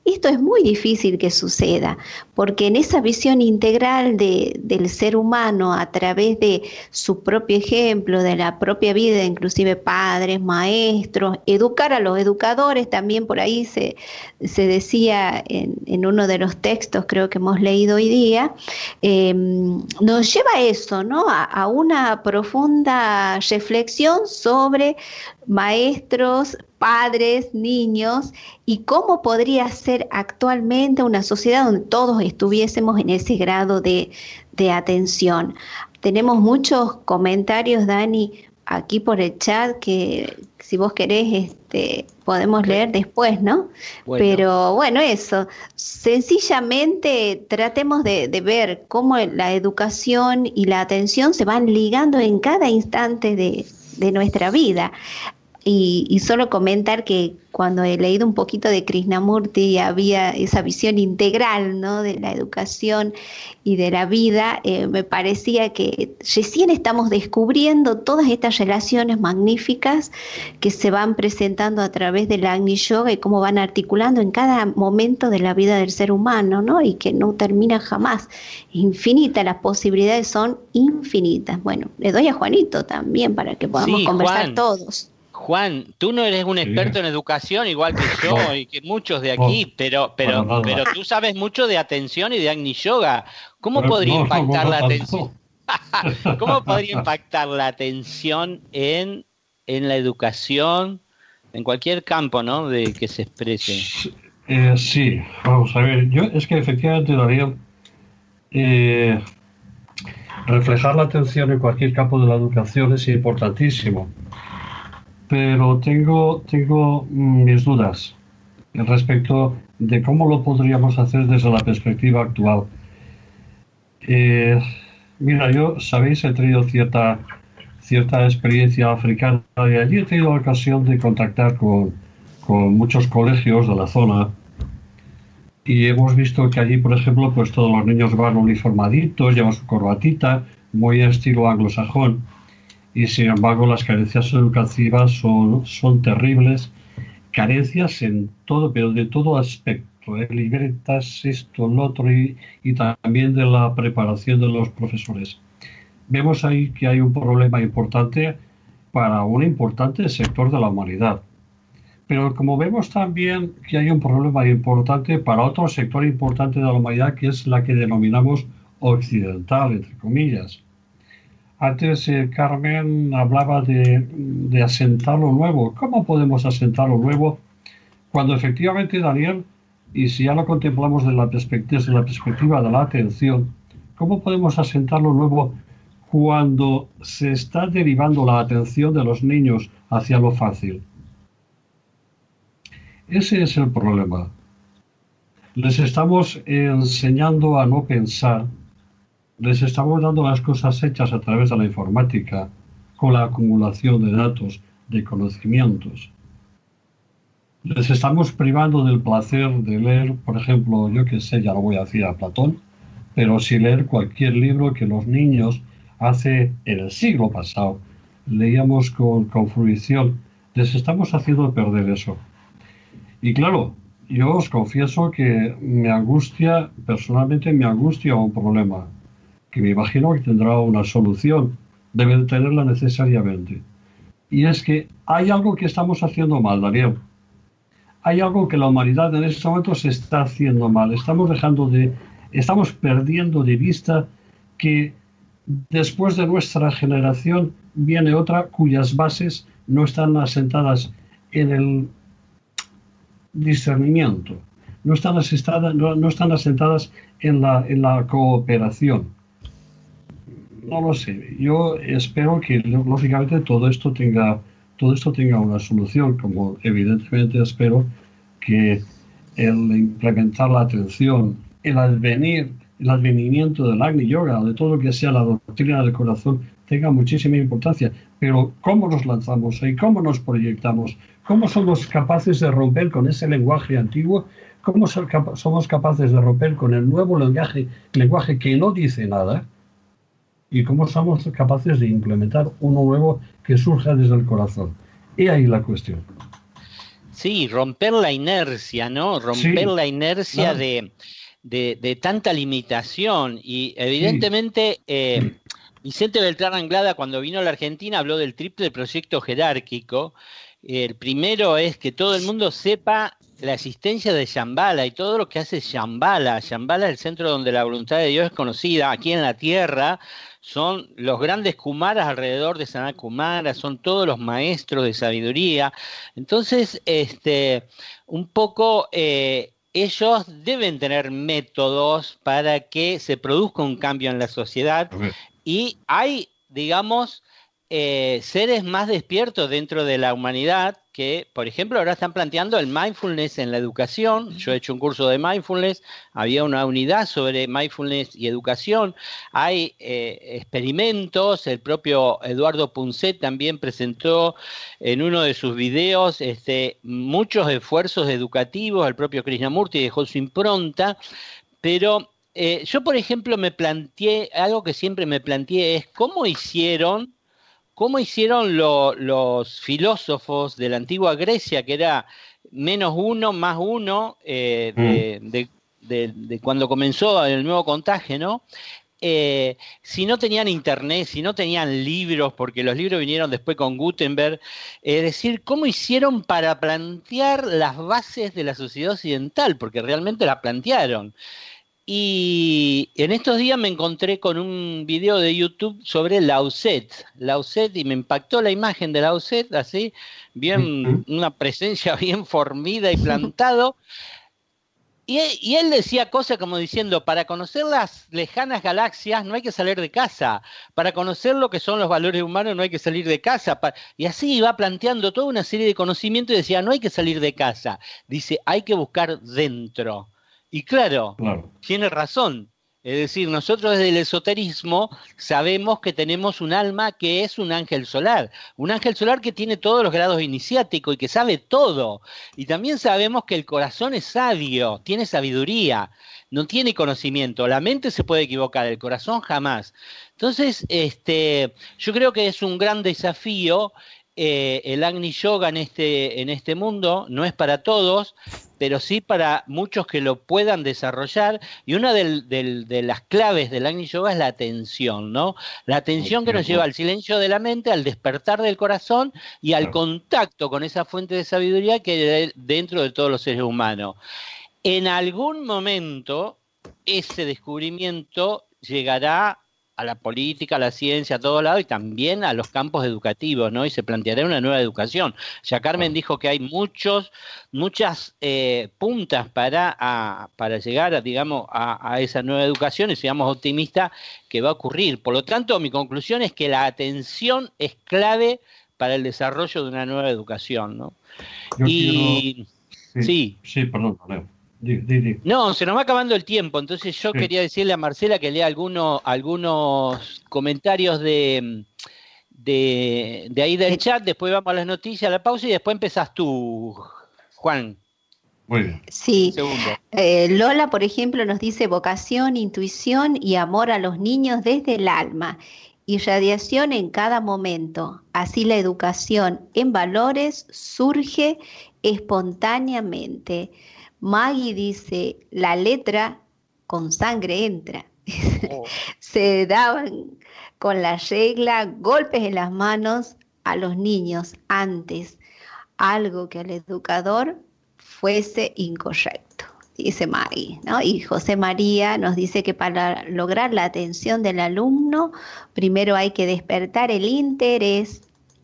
Esto es muy difícil que suceda, porque en esa visión integral del ser humano a través de su propio ejemplo, de la propia vida, inclusive padres, maestros, educar a los educadores, también por ahí se decía en uno de los textos, creo que hemos leído hoy día, nos lleva a eso, ¿no? A una profunda reflexión sobre maestros, padres, niños, y cómo podría ser actualmente una sociedad donde todos estuviésemos en ese grado de atención. Tenemos muchos comentarios, Dani, aquí por el chat, que si vos querés podemos leer después, ¿no? Bueno. Pero bueno, eso, sencillamente tratemos de ver cómo la educación y la atención se van ligando en cada instante de nuestra vida. Y solo comentar que cuando he leído un poquito de Krishnamurti había esa visión integral, ¿no?, de la educación y de la vida, me parecía que recién estamos descubriendo todas estas relaciones magníficas que se van presentando a través del Agni Yoga y cómo van articulando en cada momento de la vida del ser humano, ¿no?, y que no termina jamás. Infinita, las posibilidades son infinitas. Bueno, le doy a Juanito también para que podamos conversar Juan. Todos. Juan, tú no eres un experto en educación igual que yo y que muchos de aquí, pero tú sabes mucho de atención y de Agni Yoga. ¿Cómo podría impactar la atención? ¿Cómo podría impactar la atención en la educación, en cualquier campo, ¿no?, de que se exprese? Sí, vamos a ver. Es que efectivamente, Darío, reflejar la atención en cualquier campo de la educación es importantísimo. Pero tengo mis dudas respecto de cómo lo podríamos hacer desde la perspectiva actual. Mira, yo, sabéis, he tenido cierta experiencia africana y allí he tenido la ocasión de contactar con muchos colegios de la zona y hemos visto que allí, por ejemplo, pues todos los niños van uniformaditos, llevan su corbatita, muy estilo anglosajón. Y sin embargo las carencias educativas son terribles, carencias en todo, pero de todo aspecto, libretas, esto, lo otro, y también de la preparación de los profesores. Vemos ahí que hay un problema importante para un importante sector de la humanidad. Pero como vemos también que hay un problema importante para otro sector importante de la humanidad, que es la que denominamos occidental, entre comillas. Antes Carmen hablaba de asentar lo nuevo. ¿Cómo podemos asentar lo nuevo cuando efectivamente, Daniel, y si ya lo contemplamos desde la perspectiva de la atención, cómo podemos asentar lo nuevo cuando se está derivando la atención de los niños hacia lo fácil? Ese es el problema. Les estamos enseñando a no pensar. Les estamos dando las cosas hechas a través de la informática, con la acumulación de datos, de conocimientos. Les estamos privando del placer de leer, por ejemplo, yo que sé, ya no voy a decir a Platón, pero sí leer cualquier libro que los niños en el siglo pasado leíamos con fruición. Les estamos haciendo perder eso. Y claro, yo os confieso que personalmente me angustia un problema, que me imagino que tendrá una solución, debe de tenerla necesariamente. Y es que hay algo que estamos haciendo mal, Daniel. Hay algo que la humanidad en este momento se está haciendo mal. Estamos perdiendo de vista que después de nuestra generación viene otra cuyas bases no están asentadas en el discernimiento, no están asentadas en la cooperación. No lo sé. Yo espero que, lógicamente, todo esto tenga una solución, como evidentemente espero que el implementar la atención, el advenimiento del Agni Yoga, de todo lo que sea la doctrina del corazón, tenga muchísima importancia. Pero ¿cómo nos lanzamos ahí? ¿Cómo nos proyectamos? ¿Cómo somos capaces de romper con ese lenguaje antiguo? ¿Cómo somos capaces de romper con el nuevo lenguaje que no dice nada? ¿Y cómo somos capaces de implementar uno nuevo que surja desde el corazón? Y ahí la cuestión. Sí, romper la inercia, ¿no? Romper la inercia de tanta limitación. Y evidentemente Vicente Beltrán Anglada, cuando vino a la Argentina, habló del triple proyecto jerárquico. El primero es que todo el mundo sepa la existencia de Shambhala y todo lo que hace Shambhala. Shambhala es el centro donde la voluntad de Dios es conocida aquí en la tierra. Son los grandes kumaras alrededor de Sanat Kumara, son todos los maestros de sabiduría. Entonces, un poco ellos deben tener métodos para que se produzca un cambio en la sociedad. Y hay, digamos, seres más despiertos dentro de la humanidad que, por ejemplo, ahora están planteando el mindfulness en la educación. Yo he hecho un curso de mindfulness, había una unidad sobre mindfulness y educación. Hay experimentos, el propio Eduardo Punset también presentó en uno de sus videos muchos esfuerzos educativos, el propio Krishnamurti dejó su impronta, pero yo, por ejemplo, me planteé, algo que siempre me planteé es cómo hicieron los filósofos de la antigua Grecia, que era menos uno, más uno, de cuando comenzó el nuevo contagio, ¿no? Si no tenían internet, si no tenían libros, porque los libros vinieron después con Gutenberg, es decir, ¿cómo hicieron para plantear las bases de la sociedad occidental? Porque realmente las plantearon. Y en estos días me encontré con un video de YouTube sobre Lao Tse, y me impactó la imagen de Lao Tse, así, bien, una presencia bien formida y plantado. Y él decía cosas como diciendo, para conocer las lejanas galaxias no hay que salir de casa, para conocer lo que son los valores humanos no hay que salir de casa, y así iba planteando toda una serie de conocimientos y decía, no hay que salir de casa, dice, hay que buscar dentro. Y claro, tiene razón. Es decir, nosotros desde el esoterismo sabemos que tenemos un alma que es un ángel solar que tiene todos los grados iniciáticos y que sabe todo. Y también sabemos que el corazón es sabio, tiene sabiduría, no tiene conocimiento. La mente se puede equivocar, el corazón jamás. Entonces, yo creo que es un gran desafío. El Agni Yoga en este mundo no es para todos, pero sí para muchos que lo puedan desarrollar, y una de las claves del Agni Yoga es la atención, ¿no? La atención que nos lleva al silencio de la mente, al despertar del corazón y al contacto con esa fuente de sabiduría que hay dentro de todos los seres humanos. En algún momento ese descubrimiento llegará a la política, a la ciencia, a todos lados, y también a los campos educativos, ¿no? Y se planteará una nueva educación. Ya Carmen dijo que hay muchas puntas para llegar, digamos, a esa nueva educación, y seamos optimistas que va a ocurrir. Por lo tanto, mi conclusión es que la atención es clave para el desarrollo de una nueva educación, ¿no? Sí, perdón, Leo. No, se nos va acabando el tiempo, entonces yo quería decirle a Marcela que lea algunos comentarios de ahí del chat, después vamos a las noticias, a la pausa, y después empezás tú, Juan. Muy bien. Sí, Lola, por ejemplo, nos dice vocación, intuición y amor a los niños desde el alma, irradiación en cada momento. Así la educación en valores surge espontáneamente. Maggie dice, la letra con sangre entra. Se daban con la regla golpes en las manos a los niños antes, algo que al educador fuese incorrecto, dice Maggie, ¿no? Y José María nos dice que para lograr la atención del alumno, primero hay que despertar el interés.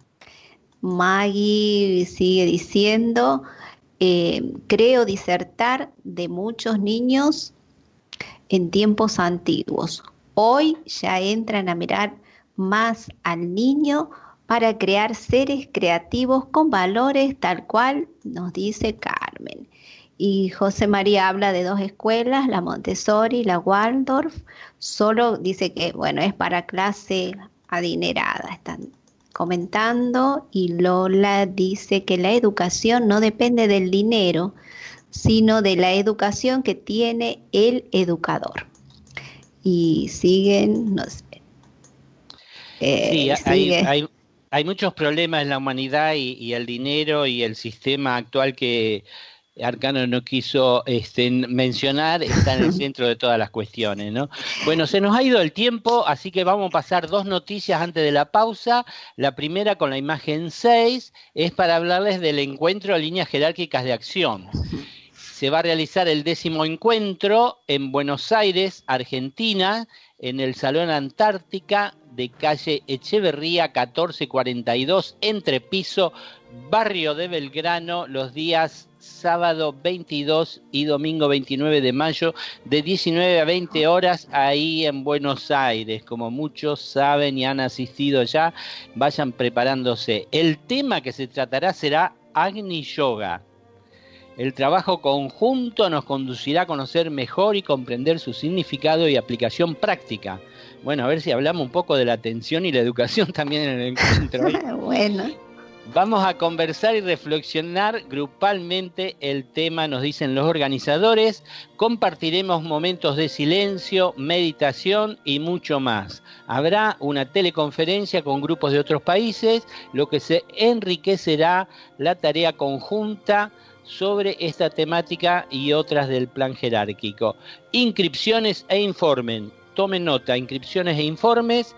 Maggie sigue diciendo, creo disertar de muchos niños en tiempos antiguos. Hoy ya entran a mirar más al niño para crear seres creativos con valores, tal cual nos dice Carmen. Y José María habla de dos escuelas, la Montessori y la Waldorf. Solo dice que, bueno, es para clase adinerada, están comentando. Y Lola dice que la educación no depende del dinero, sino de la educación que tiene el educador. Y siguen, no sé. Sí, hay hay muchos problemas en la humanidad y el dinero y el sistema actual que Arcano no quiso mencionar, está en el centro de todas las cuestiones, ¿no? Bueno, se nos ha ido el tiempo, así que vamos a pasar dos noticias antes de la pausa. La primera, con la imagen 6, es para hablarles del encuentro de líneas jerárquicas de acción. Se va a realizar el 10º encuentro en Buenos Aires, Argentina, en el Salón Antártica de calle Echeverría 1442, entrepiso, barrio de Belgrano, los días sábado 22 y domingo 29 de mayo, de 19 a 20 horas, ahí en Buenos Aires. Como muchos saben y han asistido ya, vayan preparándose. El tema que se tratará será Agni Yoga. El trabajo conjunto nos conducirá a conocer mejor y comprender su significado y aplicación práctica. Bueno, a ver si hablamos un poco de la atención y la educación también en el encuentro. Bueno. Vamos a conversar y reflexionar grupalmente el tema, nos dicen los organizadores. Compartiremos momentos de silencio, meditación y mucho más. Habrá una teleconferencia con grupos de otros países, lo que se enriquecerá la tarea conjunta sobre esta temática y otras del plan jerárquico. Inscripciones e informes. Tomen nota, inscripciones e informes,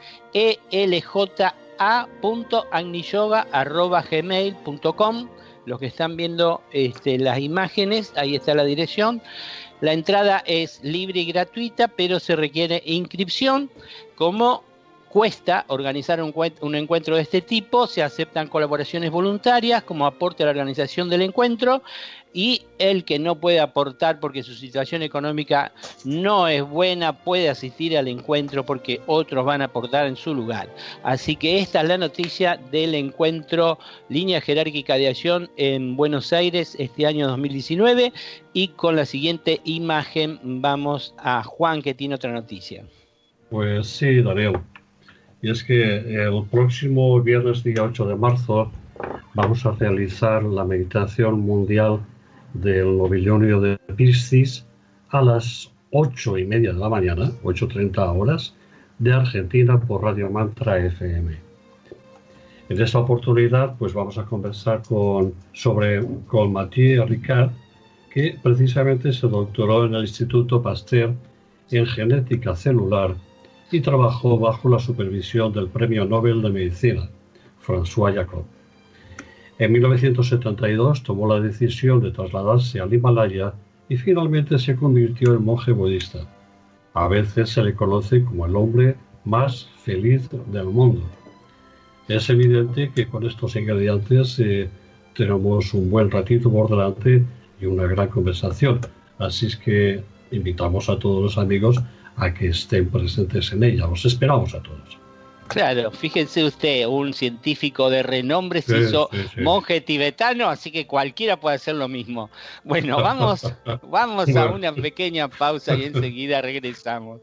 elja.agniyoga@gmail.com. Los que están viendo las imágenes, ahí está la dirección. La entrada es libre y gratuita, pero se requiere inscripción. Como cuesta organizar un encuentro de este tipo, se aceptan colaboraciones voluntarias como aporte a la organización del encuentro, y el que no puede aportar porque su situación económica no es buena puede asistir al encuentro porque otros van a aportar en su lugar. Así que esta es la noticia del encuentro Línea Jerárquica de Acción en Buenos Aires este año 2019, y con la siguiente imagen vamos a Juan, que tiene otra noticia. Pues sí, Daniel. Y es que el próximo viernes día 8 de marzo vamos a realizar la meditación mundial del novilunio de Piscis a las 8:30 de la mañana, 8:30 horas, de Argentina por Radio Mantra FM. En esta oportunidad pues vamos a conversar con Mathieu Ricard, que precisamente se doctoró en el Instituto Pasteur en genética celular y trabajó bajo la supervisión del Premio Nobel de Medicina, François Jacob. En 1972 tomó la decisión de trasladarse al Himalaya y finalmente se convirtió en monje budista. A veces se le conoce como el hombre más feliz del mundo. Es evidente que con estos ingredientes tenemos un buen ratito por delante y una gran conversación. Así es que invitamos a todos los amigos a que estén presentes en ella. Los esperamos a todos. Claro, fíjense usted, un científico de renombre se hizo monje tibetano, así que cualquiera puede hacer lo mismo. Bueno, vamos a una pequeña pausa y enseguida regresamos.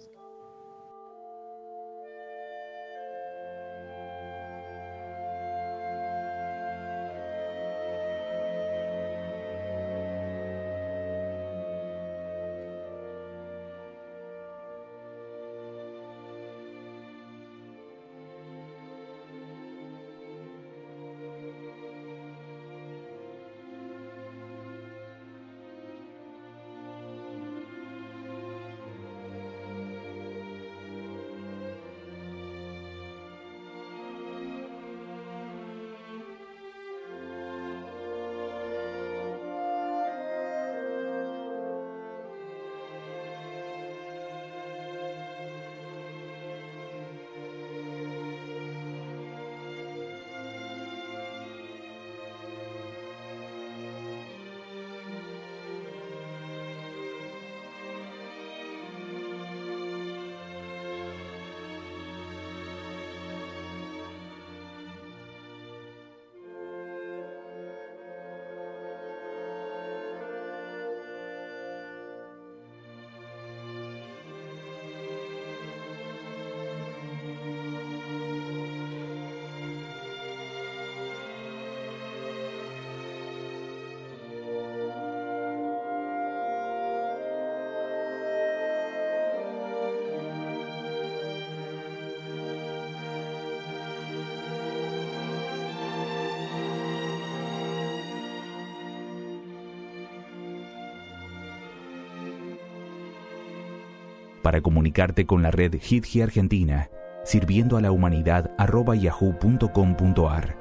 Para comunicarte con la red HITGI Argentina, sirviendo a la humanidad @yahoo.com.ar,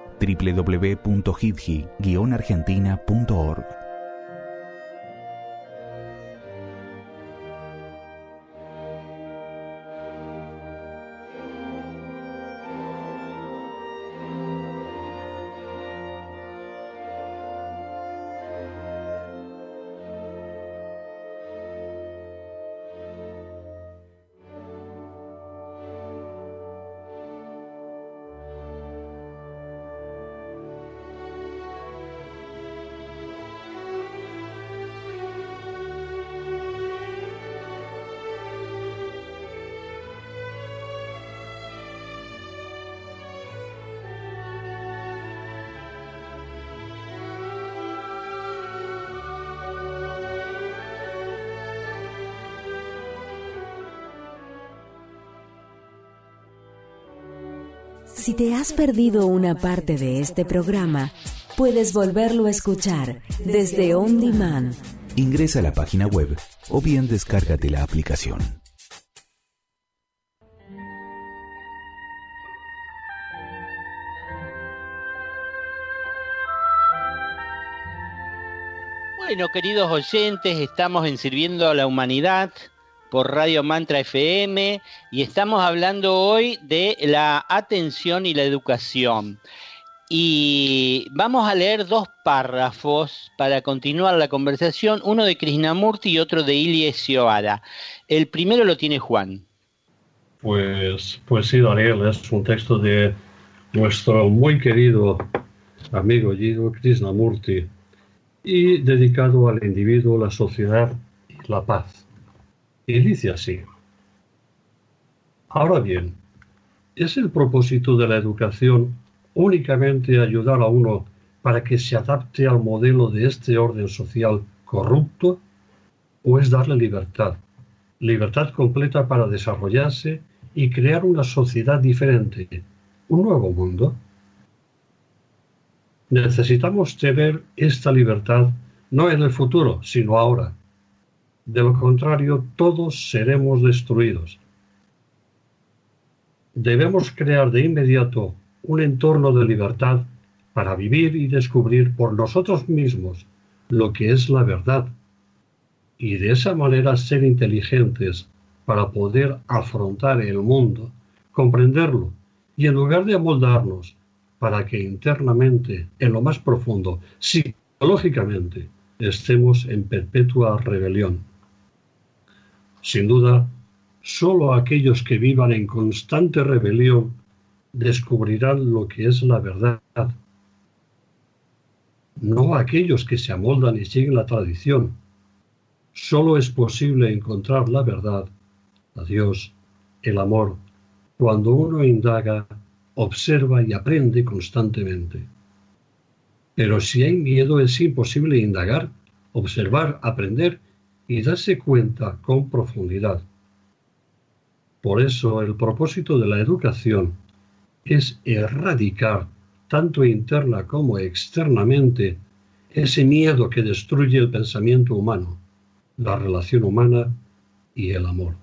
www.hitgi-argentina.org. Si te has perdido una parte de este programa, puedes volverlo a escuchar desde On Demand. Ingresa a la página web o bien descárgate la aplicación. Bueno, queridos oyentes, estamos en Sirviendo a la Humanidad por Radio Mantra FM y estamos hablando hoy de la atención y la educación. Y vamos a leer 2 párrafos para continuar la conversación, uno de Krishnamurti y otro de Ilie Sioara. El primero lo tiene Juan. Pues sí, Daniel, es un texto de nuestro muy querido amigo Jiddu Krishnamurti y dedicado al individuo, la sociedad y la paz. Y dice así: ahora bien, ¿es el propósito de la educación únicamente ayudar a uno para que se adapte al modelo de este orden social corrupto? ¿O es darle libertad? Libertad completa para desarrollarse y crear una sociedad diferente, un nuevo mundo. Necesitamos tener esta libertad no en el futuro, sino ahora. De lo contrario, todos seremos destruidos. Debemos crear de inmediato un entorno de libertad para vivir y descubrir por nosotros mismos lo que es la verdad, y de esa manera ser inteligentes para poder afrontar el mundo, comprenderlo, y en lugar de amoldarnos, para que internamente, en lo más profundo, psicológicamente, estemos en perpetua rebelión. Sin duda, solo aquellos que vivan en constante rebelión descubrirán lo que es la verdad. No aquellos que se amoldan y siguen la tradición. Solo es posible encontrar la verdad, a Dios, el amor, cuando uno indaga, observa y aprende constantemente. Pero si hay miedo, es imposible indagar, observar, aprender y darse cuenta con profundidad. Por eso, el propósito de la educación es erradicar, tanto interna como externamente, ese miedo que destruye el pensamiento humano, la relación humana y el amor.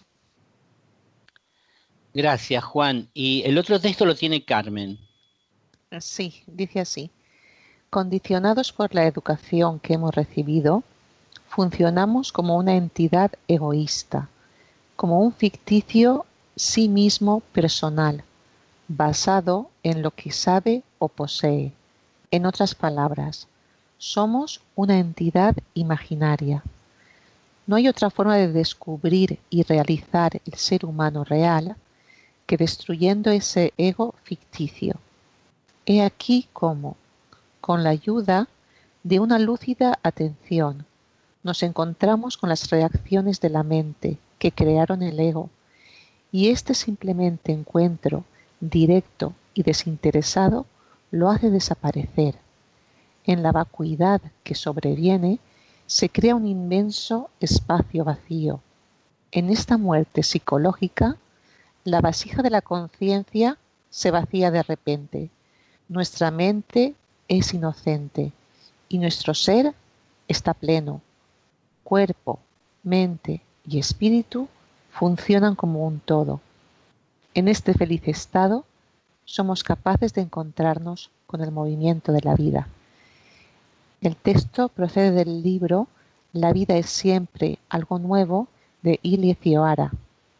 Gracias, Juan. Y el otro texto lo tiene Carmen. Sí, dice así: condicionados por la educación que hemos recibido, funcionamos como una entidad egoísta, como un ficticio sí mismo personal, basado en lo que sabe o posee. En otras palabras, somos una entidad imaginaria. No hay otra forma de descubrir y realizar el ser humano real que destruyendo ese ego ficticio. He aquí cómo, con la ayuda de una lúcida atención, nos encontramos con las reacciones de la mente que crearon el ego, y este simplemente encuentro directo y desinteresado lo hace desaparecer. En la vacuidad que sobreviene se crea un inmenso espacio vacío. En esta muerte psicológica, la vasija de la conciencia se vacía de repente. Nuestra mente es inocente y nuestro ser está pleno. Cuerpo, mente y espíritu funcionan como un todo. En este feliz estado somos capaces de encontrarnos con el movimiento de la vida. El texto procede del libro La vida es siempre algo nuevo de Ilie Cioara.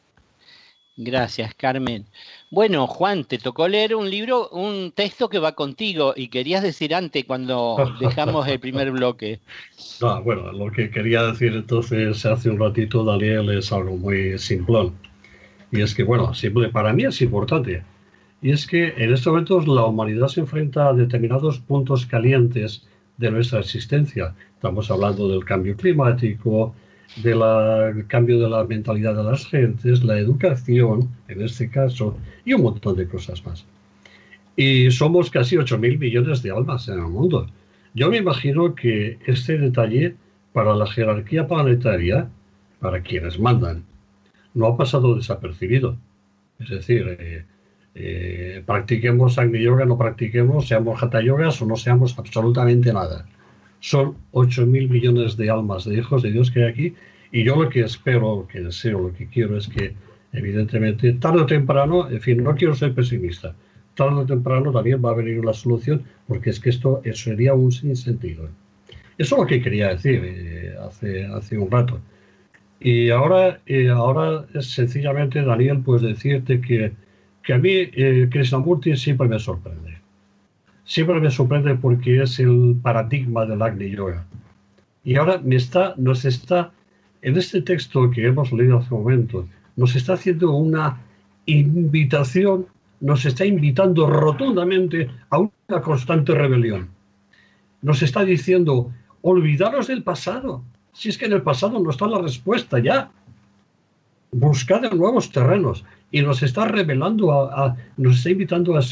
Gracias, Carmen. Bueno, Juan, te tocó leer un texto que va contigo y querías decir antes cuando dejamos el primer bloque. No, bueno, lo que quería decir entonces hace un ratito, Daniel, es algo muy simplón. Y es que, bueno, simple, para mí es importante. Y es que en estos momentos la humanidad se enfrenta a determinados puntos calientes de nuestra existencia. Estamos hablando del cambio climático, del cambio de la mentalidad de las gentes, la educación, en este caso, y un montón de cosas más. Y somos casi 8.000 millones de almas en el mundo. Yo me imagino que este detalle para la jerarquía planetaria, para quienes mandan, no ha pasado desapercibido. Es decir, practiquemos Agni Yoga, no practiquemos, seamos Hatha Yogas o no seamos absolutamente nada. Son 8.000 millones de almas, de hijos de Dios que hay aquí, y yo lo que espero, lo que deseo, lo que quiero es que, evidentemente, tarde o temprano, en fin, no quiero ser pesimista, tarde o temprano también va a venir una solución, porque es que esto sería un sinsentido. Eso es lo que quería decir hace un rato. Y ahora sencillamente, Daniel, pues decirte que a mí Krishnamurti siempre me sorprende. Siempre me sorprende porque es el paradigma del Agni Yoga. Y ahora nos está, en este texto que hemos leído hace un momento, nos está haciendo una invitación, nos está invitando rotundamente a una constante rebelión. Nos está diciendo, olvidaros del pasado. Si es que en el pasado no está la respuesta ya. Buscad en nuevos terrenos. Y nos está revelando, nos está invitando a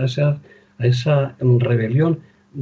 esa rebelión,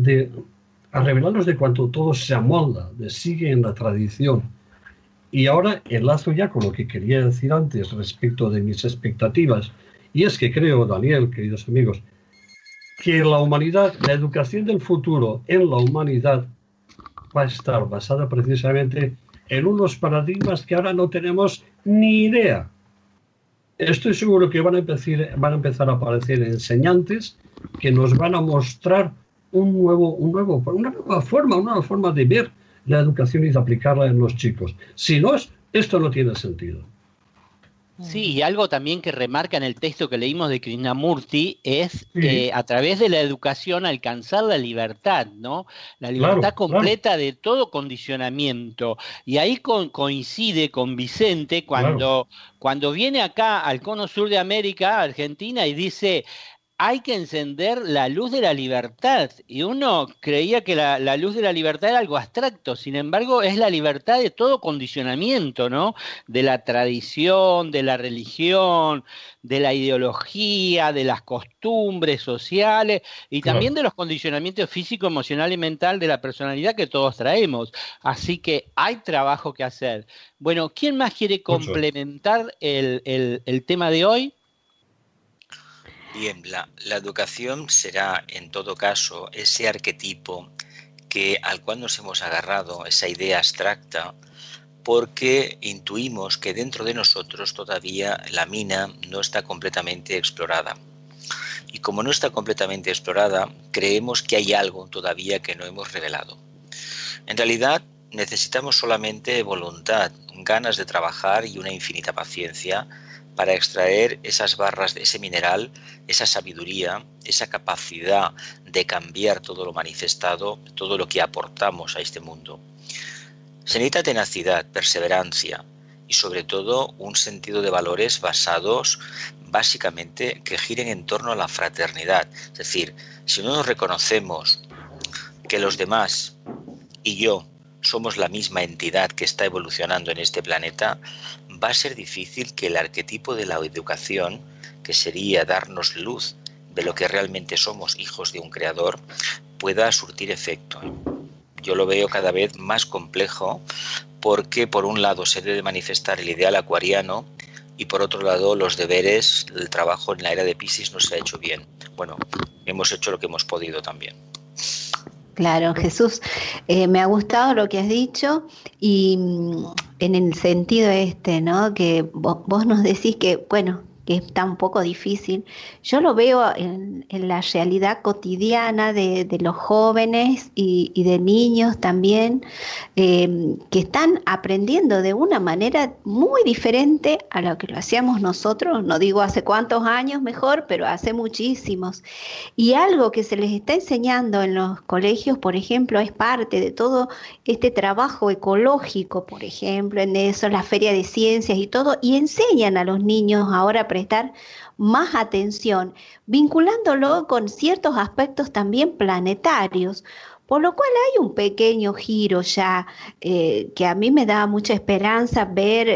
a revelarnos de cuanto todo se amolda, sigue en la tradición. Y ahora enlazo ya con lo que quería decir antes respecto de mis expectativas. Y es que creo, Daniel, queridos amigos, que la humanidad, la educación del futuro en la humanidad va a estar basada precisamente en unos paradigmas que ahora no tenemos ni idea. Estoy seguro que van a empezar a aparecer enseñantes que nos van a mostrar una nueva forma de ver la educación y de aplicarla en los chicos. Si no, esto no tiene sentido. Sí, y algo también que remarca en el texto que leímos de Krishnamurti es a través de la educación alcanzar la libertad, ¿no? La libertad completa de todo condicionamiento. Y ahí coincide con Vicente cuando viene acá al cono sur de América, Argentina, y dice: hay que encender la luz de la libertad. Y uno creía que la luz de la libertad era algo abstracto, sin embargo es la libertad de todo condicionamiento, ¿no? De la tradición, de la religión, de la ideología, de las costumbres sociales y también de los condicionamientos físico, emocional y mental de la personalidad que todos traemos. Así que hay trabajo que hacer. Bueno, ¿quién más quiere complementar el tema de hoy? Bien, la educación será, en todo caso, ese arquetipo al cual nos hemos agarrado, esa idea abstracta, porque intuimos que dentro de nosotros todavía la mina no está completamente explorada. Y como no está completamente explorada, creemos que hay algo todavía que no hemos revelado. En realidad, necesitamos solamente voluntad, ganas de trabajar y una infinita paciencia para extraer esas barras de ese mineral, esa sabiduría, esa capacidad de cambiar todo lo manifestado, todo lo que aportamos a este mundo. Se necesita tenacidad, perseverancia y sobre todo un sentido de valores basados básicamente que giren en torno a la fraternidad. Es decir, si no nos reconocemos que los demás y yo somos la misma entidad que está evolucionando en este planeta, va a ser difícil que el arquetipo de la educación, que sería darnos luz de lo que realmente somos, hijos de un creador, pueda surtir efecto. Yo lo veo cada vez más complejo porque por un lado se debe manifestar el ideal acuariano y por otro lado los deberes, el trabajo en la era de Piscis no se ha hecho bien. Bueno, hemos hecho lo que hemos podido también. Claro, Jesús, me ha gustado lo que has dicho y en el sentido ¿no? Que vos nos decís que, bueno, que está un poco difícil. Yo lo veo en la realidad cotidiana de los jóvenes y de niños también, que están aprendiendo de una manera muy diferente a lo que lo hacíamos nosotros, no digo hace cuántos años mejor, pero hace muchísimos. Y algo que se les está enseñando en los colegios, por ejemplo, es parte de todo este trabajo ecológico, por ejemplo, en eso, la feria de ciencias y todo, y enseñan a los niños ahora a prestar más atención, vinculándolo con ciertos aspectos también planetarios, por lo cual hay un pequeño giro ya, que a mí me da mucha esperanza ver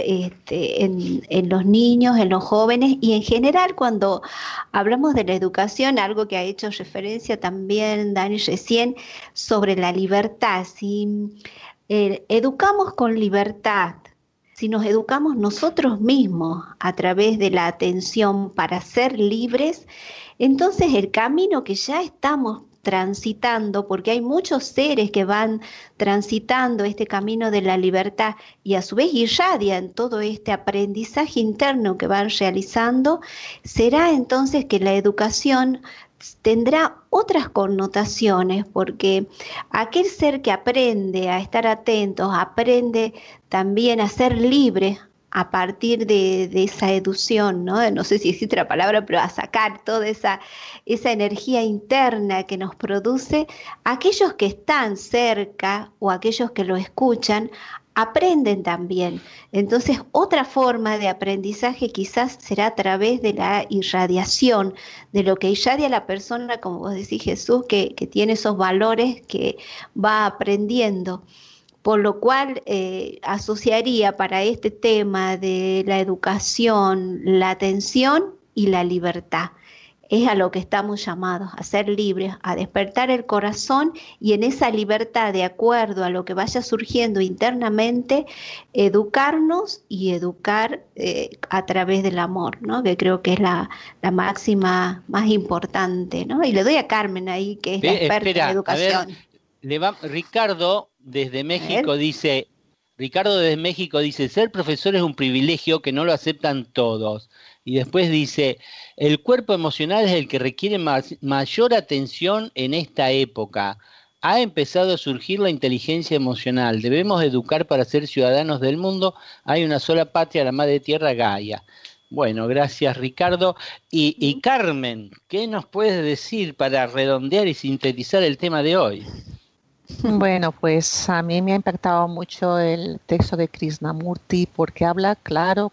en los niños, en los jóvenes y en general cuando hablamos de la educación, algo que ha hecho referencia también Dani recién sobre la libertad. Si educamos con libertad, si nos educamos nosotros mismos a través de la atención para ser libres, entonces el camino que ya estamos transitando, porque hay muchos seres que van transitando este camino de la libertad y a su vez irradian todo este aprendizaje interno que van realizando, será entonces que la educación tendrá otras connotaciones, porque aquel ser que aprende a estar atentos, aprende también a ser libre a partir de esa educación, ¿no? No sé si existe la palabra, pero a sacar toda esa energía interna que nos produce, aquellos que están cerca o aquellos que lo escuchan, aprenden también. Entonces, otra forma de aprendizaje quizás será a través de la irradiación, de lo que irradia la persona, como vos decís, Jesús, que tiene esos valores que va aprendiendo. Por lo cual asociaría para este tema de la educación, la atención y la libertad. Es a lo que estamos llamados, a ser libres, a despertar el corazón y en esa libertad, de acuerdo a lo que vaya surgiendo internamente, educarnos y educar a través del amor, ¿no? Que creo que es la máxima más importante, ¿no? Y le doy a Carmen ahí, que es la experta en educación. Ricardo desde México dice, ser profesor es un privilegio que no lo aceptan todos. Y después dice, el cuerpo emocional es el que requiere mayor atención en esta época. Ha empezado a surgir la inteligencia emocional. Debemos educar para ser ciudadanos del mundo. Hay una sola patria, la madre tierra, Gaia. Bueno, gracias Ricardo. Y Carmen, ¿qué nos puedes decir para redondear y sintetizar el tema de hoy? Bueno, pues a mí me ha impactado mucho el texto de Krishnamurti porque habla claro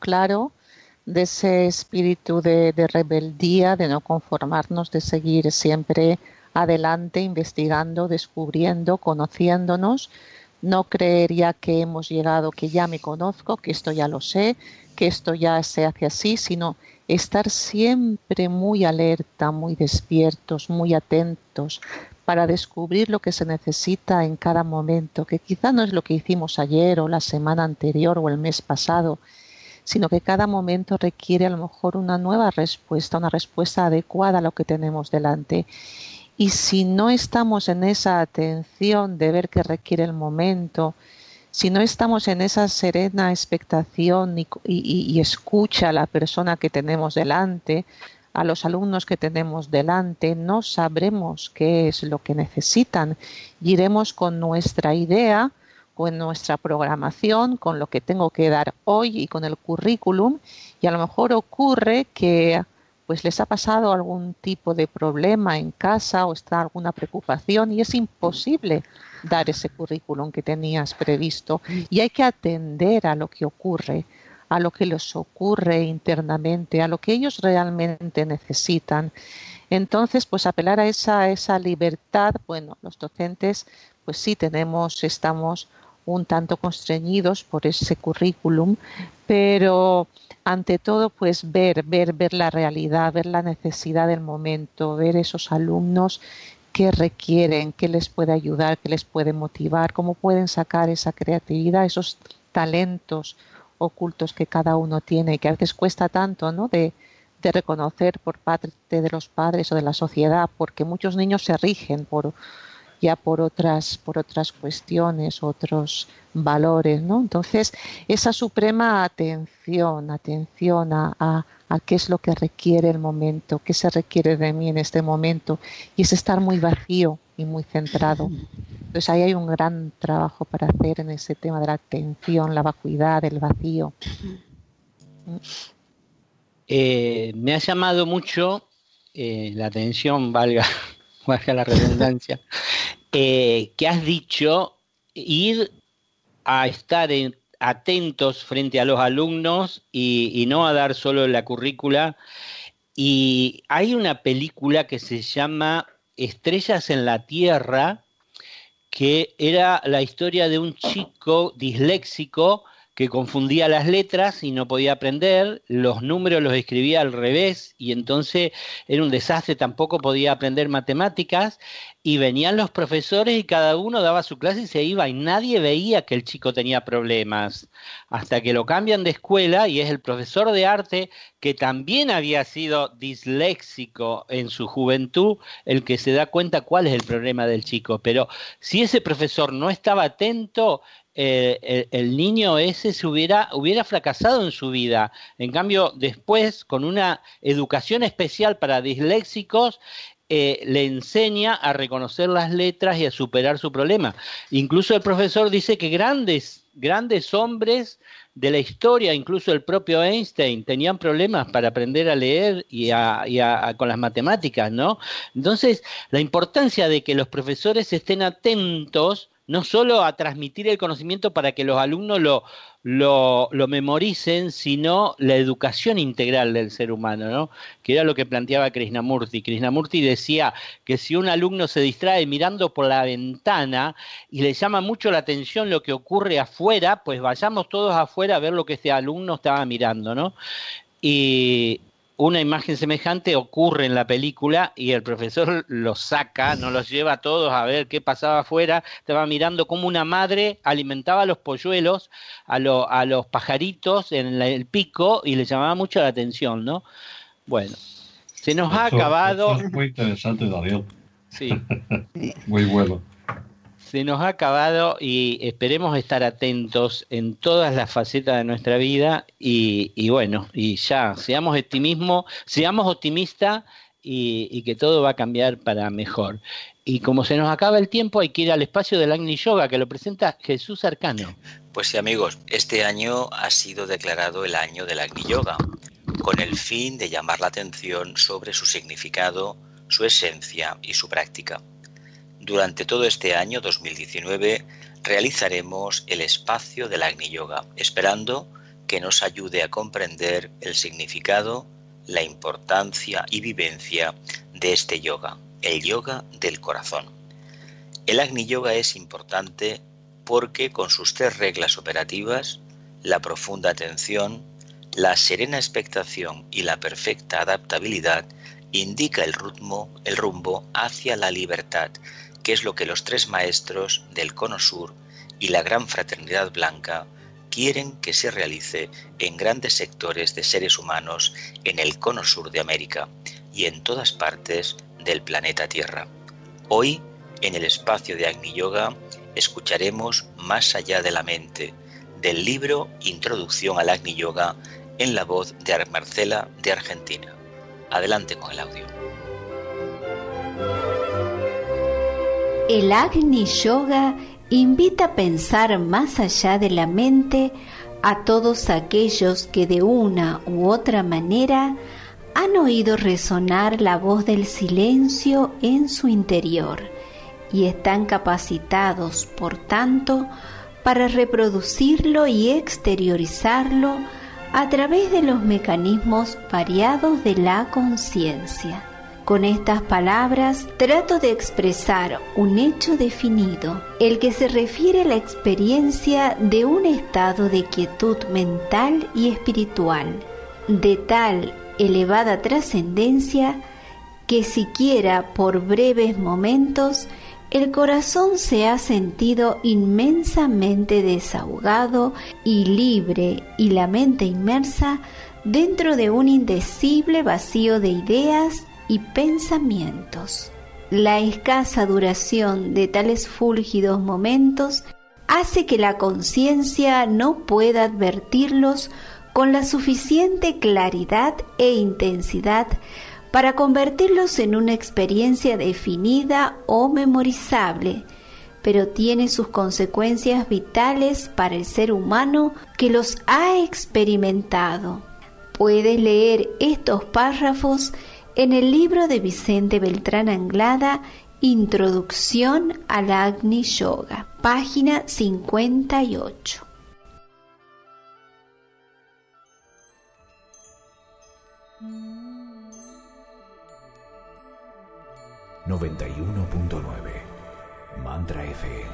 de ese espíritu de rebeldía, de no conformarnos, de seguir siempre adelante, investigando, descubriendo, conociéndonos. No creería que hemos llegado, que ya me conozco, que esto ya lo sé, que esto ya se hace así, sino estar siempre muy alerta, muy despiertos, muy atentos, para descubrir lo que se necesita en cada momento, que quizá no es lo que hicimos ayer o la semana anterior o el mes pasado, sino que cada momento requiere a lo mejor una nueva respuesta, una respuesta adecuada a lo que tenemos delante. Y si no estamos en esa atención de ver qué requiere el momento, si no estamos en esa serena expectación y escucha a la persona que tenemos delante, a los alumnos que tenemos delante, no sabremos qué es lo que necesitan y iremos con nuestra idea, con nuestra programación, con lo que tengo que dar hoy y con el currículum, y a lo mejor ocurre que pues les ha pasado algún tipo de problema en casa o está alguna preocupación y es imposible dar ese currículum que tenías previsto y hay que atender a lo que ocurre, a lo que les ocurre internamente, a lo que ellos realmente necesitan. Entonces, pues apelar a esa libertad, bueno, los docentes pues sí estamos un tanto constreñidos por ese currículum, pero ante todo pues ver la realidad, ver la necesidad del momento, ver esos alumnos qué requieren, qué les puede ayudar, qué les puede motivar, cómo pueden sacar esa creatividad, esos talentos ocultos que cada uno tiene y que a veces cuesta tanto, ¿no?, de reconocer por parte de los padres o de la sociedad, porque muchos niños se rigen por ya por otras cuestiones, otros valores, ¿no? Entonces, esa suprema atención a qué es lo que requiere el momento, qué se requiere de mí en este momento, y es estar muy vacío y muy centrado. Entonces ahí hay un gran trabajo para hacer en ese tema de la atención, la vacuidad, el vacío. Me ha llamado mucho la atención, valga la redundancia, que has dicho ir a estar atentos frente a los alumnos y no a dar solo la currícula. Y hay una película que se llama Estrellas en la Tierra, que era la historia de un chico disléxico que confundía las letras y no podía aprender, los números los escribía al revés y entonces era un desastre, tampoco podía aprender matemáticas, y venían los profesores y cada uno daba su clase y se iba y nadie veía que el chico tenía problemas, hasta que lo cambian de escuela y es el profesor de arte, que también había sido disléxico en su juventud, el que se da cuenta cuál es el problema del chico. Pero si ese profesor no estaba atento, el niño ese se hubiera fracasado en su vida. En cambio, después, con una educación especial para disléxicos, le enseña a reconocer las letras y a superar su problema. Incluso el profesor dice que grandes hombres de la historia, incluso el propio Einstein, tenían problemas para aprender a leer y con las matemáticas, ¿no? Entonces, la importancia de que los profesores estén atentos no solo a transmitir el conocimiento para que los alumnos lo memoricen, sino la educación integral del ser humano, ¿no? Que era lo que planteaba Krishnamurti. Krishnamurti decía que si un alumno se distrae mirando por la ventana y le llama mucho la atención lo que ocurre afuera, pues vayamos todos afuera a ver lo que este alumno estaba mirando, ¿no? Y una imagen semejante ocurre en la película y el profesor los saca, no los lleva a todos a ver qué pasaba afuera. Estaba mirando cómo una madre alimentaba a los polluelos, a los pajaritos en el pico, y le llamaba mucho la atención, ¿no? Bueno, se nos ha acabado. Eso es muy interesante, Daniel. Sí. Muy bueno. Se nos ha acabado y esperemos estar atentos en todas las facetas de nuestra vida y bueno, y ya, seamos optimistas y que todo va a cambiar para mejor. Y como se nos acaba el tiempo, hay que ir al espacio del Agni Yoga, que lo presenta Jesús Arcano. Pues sí, amigos, este año ha sido declarado el año del Agni Yoga, con el fin de llamar la atención sobre su significado, su esencia y su práctica. Durante todo este año 2019 realizaremos el espacio del Agni Yoga, esperando que nos ayude a comprender el significado, la importancia y vivencia de este yoga, el yoga del corazón. El Agni Yoga es importante porque con sus 3 reglas operativas, la profunda atención, la serena expectación y la perfecta adaptabilidad, indica el rumbo hacia la libertad, que es lo que los 3 maestros del Cono Sur y la Gran Fraternidad Blanca quieren que se realice en grandes sectores de seres humanos en el Cono Sur de América y en todas partes del planeta Tierra. Hoy, en el espacio de Agni Yoga, escucharemos Más allá de la mente, del libro Introducción al Agni Yoga, en la voz de Marcela de Argentina. Adelante con el audio. El Agni Yoga invita a pensar más allá de la mente a todos aquellos que de una u otra manera han oído resonar la voz del silencio en su interior y están capacitados, por tanto, para reproducirlo y exteriorizarlo a través de los mecanismos variados de la conciencia. Con estas palabras trato de expresar un hecho definido, el que se refiere a la experiencia de un estado de quietud mental y espiritual, de tal elevada trascendencia que siquiera por breves momentos el corazón se ha sentido inmensamente desahogado y libre y la mente inmersa dentro de un indecible vacío de ideas y pensamientos. La escasa duración de tales fúlgidos momentos hace que la conciencia no pueda advertirlos con la suficiente claridad e intensidad para convertirlos en una experiencia definida o memorizable, pero tiene sus consecuencias vitales para el ser humano que los ha experimentado. Puedes leer estos párrafos en el libro de Vicente Beltrán Anglada, Introducción al Agni Yoga, página 58. ...91.9... Mantra FM.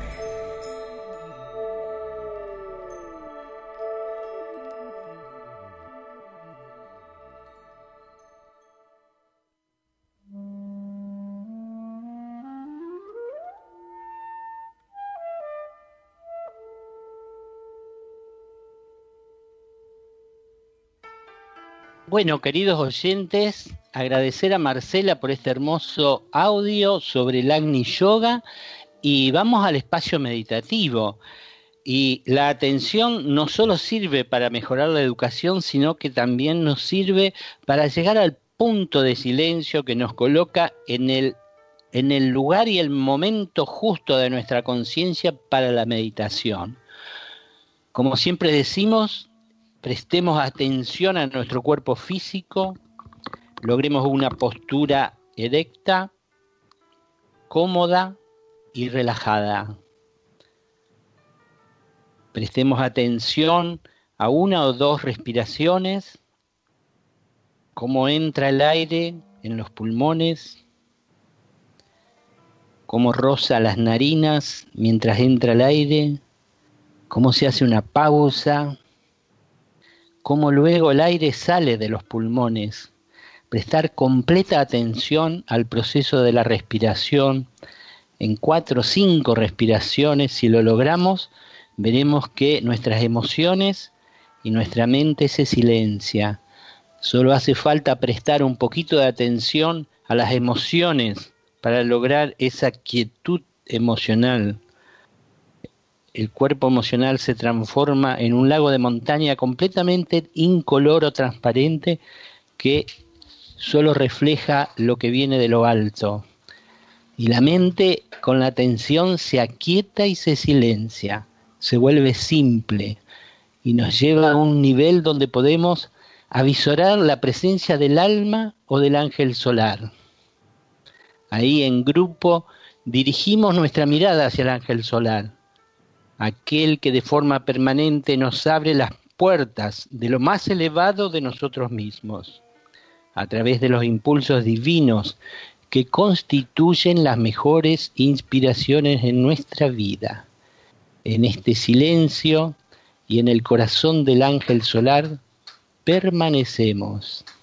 Bueno, queridos oyentes, agradecer a Marcela por este hermoso audio sobre el Agni Yoga y vamos al espacio meditativo. Y la atención no solo sirve para mejorar la educación, sino que también nos sirve para llegar al punto de silencio que nos coloca en el lugar y el momento justo de nuestra conciencia para la meditación. Como siempre decimos, prestemos atención a nuestro cuerpo físico, logremos una postura erecta, cómoda y relajada. Prestemos atención a una o dos respiraciones, cómo entra el aire en los pulmones, cómo roza las narinas mientras entra el aire, cómo se hace una pausa, cómo luego el aire sale de los pulmones. Prestar completa atención al proceso de la respiración. En 4 o 5 respiraciones, si lo logramos, veremos que nuestras emociones y nuestra mente se silencia. Solo hace falta prestar un poquito de atención a las emociones para lograr esa quietud emocional. El cuerpo emocional se transforma en un lago de montaña completamente incoloro, transparente, que solo refleja lo que viene de lo alto. Y la mente, con la atención, se aquieta y se silencia, se vuelve simple y nos lleva a un nivel donde podemos avisorar la presencia del alma o del ángel solar. Ahí en grupo dirigimos nuestra mirada hacia el ángel solar, aquel que de forma permanente nos abre las puertas de lo más elevado de nosotros mismos, a través de los impulsos divinos que constituyen las mejores inspiraciones en nuestra vida. En este silencio y en el corazón del ángel solar permanecemos.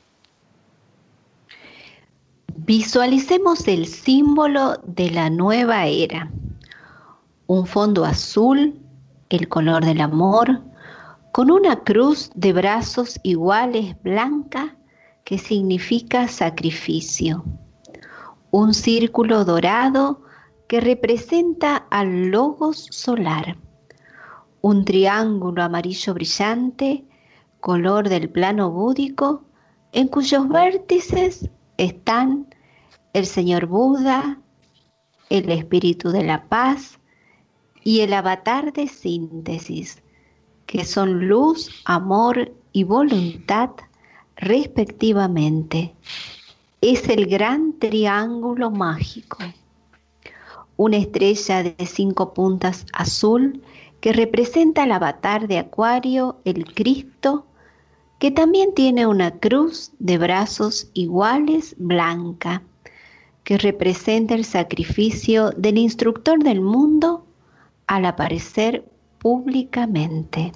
Visualicemos el símbolo de la nueva era. Un fondo azul, el color del amor, con una cruz de brazos iguales blanca que significa sacrificio. Un círculo dorado que representa al logos solar. Un triángulo amarillo brillante, color del plano búdico, en cuyos vértices están el Señor Buda, el Espíritu de la Paz y el avatar de síntesis, que son luz, amor y voluntad respectivamente. Es el gran triángulo mágico. Una estrella de 5 puntas azul que representa al avatar de Acuario, el Cristo, que también tiene una cruz de brazos iguales blanca, que representa el sacrificio del instructor del mundo al aparecer públicamente.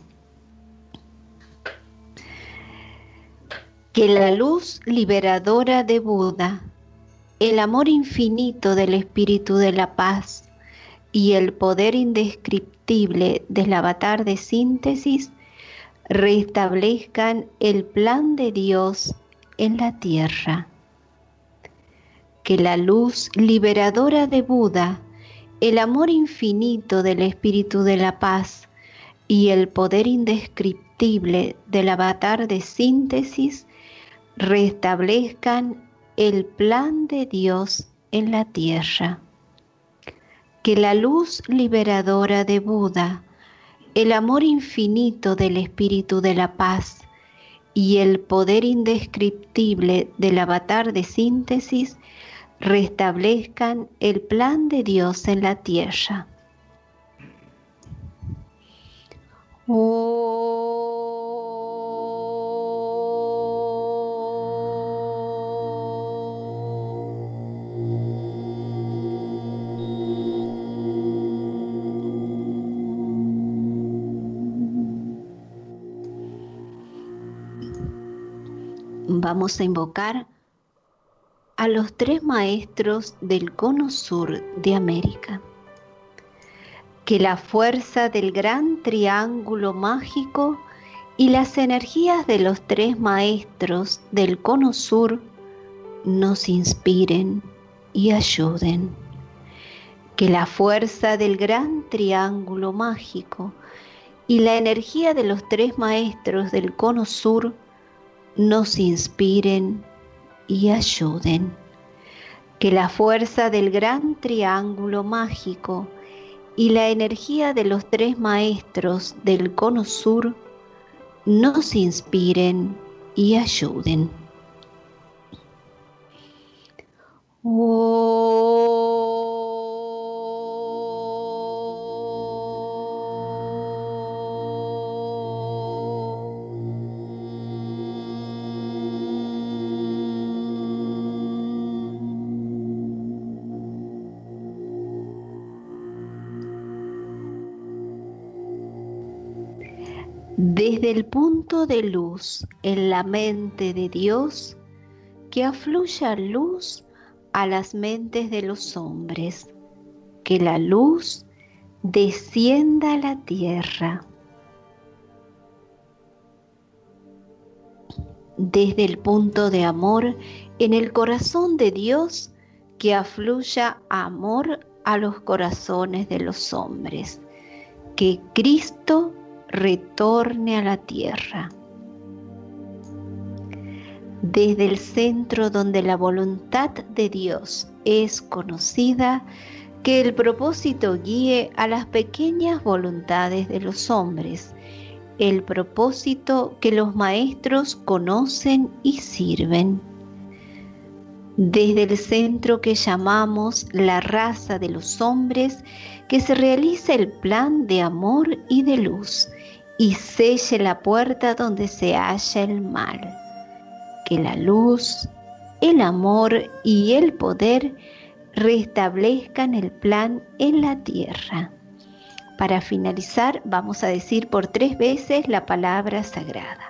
Que la luz liberadora de Buda, el amor infinito del Espíritu de la Paz y el poder indescriptible del avatar de síntesis restablezcan el plan de Dios en la tierra. que la luz liberadora de Buda, el amor infinito del Espíritu de la Paz y el poder indescriptible del avatar de síntesis restablezcan el plan de Dios en la tierra. Que la luz liberadora de Buda, el amor infinito del Espíritu de la Paz y el poder indescriptible del avatar de síntesis restablezcan el plan de Dios en la tierra. Vamos a invocar a los 3 maestros del cono sur de América. Que la fuerza del gran triángulo mágico y las energías de los 3 maestros del cono sur nos inspiren y ayuden. Que la fuerza del gran triángulo mágico y la energía de los 3 maestros del cono sur nos inspiren y ayuden. Que la fuerza del gran triángulo mágico y la energía de los 3 maestros del cono sur nos inspiren y ayuden. Desde el punto de luz en la mente de Dios, que afluya luz a las mentes de los hombres, que la luz descienda a la tierra. Desde el punto de amor en el corazón de Dios, que afluya amor a los corazones de los hombres, que Cristo retorne a la tierra. Desde el centro donde la voluntad de Dios es conocida, que el propósito guíe a las pequeñas voluntades de los hombres, el propósito que los maestros conocen y sirven. Desde el centro que llamamos la raza de los hombres, que se realice el plan de amor y de luz, y selle la puerta donde se halla el mal. Que la luz, el amor y el poder restablezcan el plan en la tierra. Para finalizar, vamos a decir por 3 veces la palabra sagrada.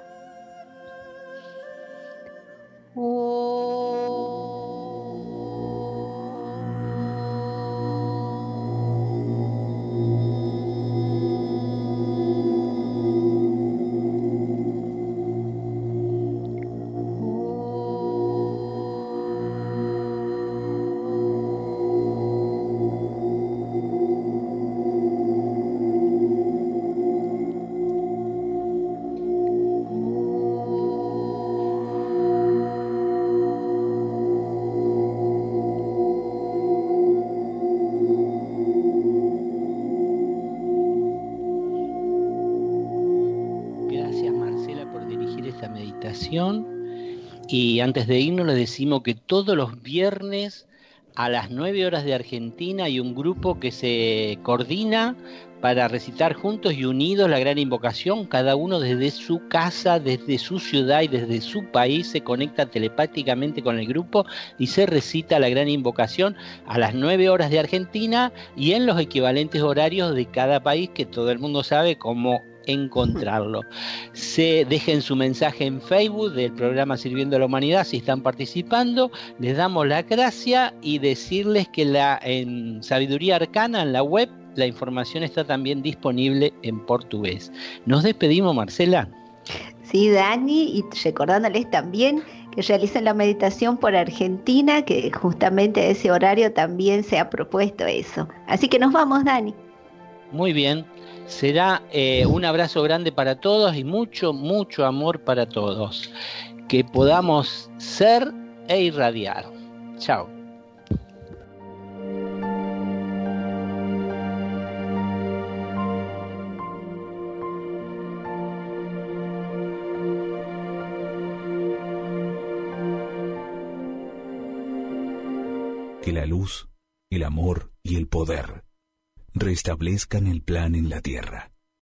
Y antes de irnos les decimos que todos los viernes a las 9 horas de Argentina hay un grupo que se coordina para recitar juntos y unidos la gran invocación. Cada uno desde su casa, desde su ciudad y desde su país se conecta telepáticamente con el grupo y se recita la gran invocación a las 9 horas de Argentina y en los equivalentes horarios de cada país, que todo el mundo sabe cómo encontrarlo. Se dejen su mensaje en Facebook del programa Sirviendo a la Humanidad si están participando. Les damos la gracia y decirles que en Sabiduría Arcana, en la web, la información está también disponible en portugués. Nos despedimos, Marcela. Sí, Dani, y recordándoles también que realicen la meditación por Argentina, que justamente a ese horario también se ha propuesto eso. Así que nos vamos, Dani. Muy bien, será un abrazo grande para todos y mucho, mucho amor para todos. Que podamos ser e irradiar. Chao. Que la luz, el amor y el poder restablezcan el plan en la tierra.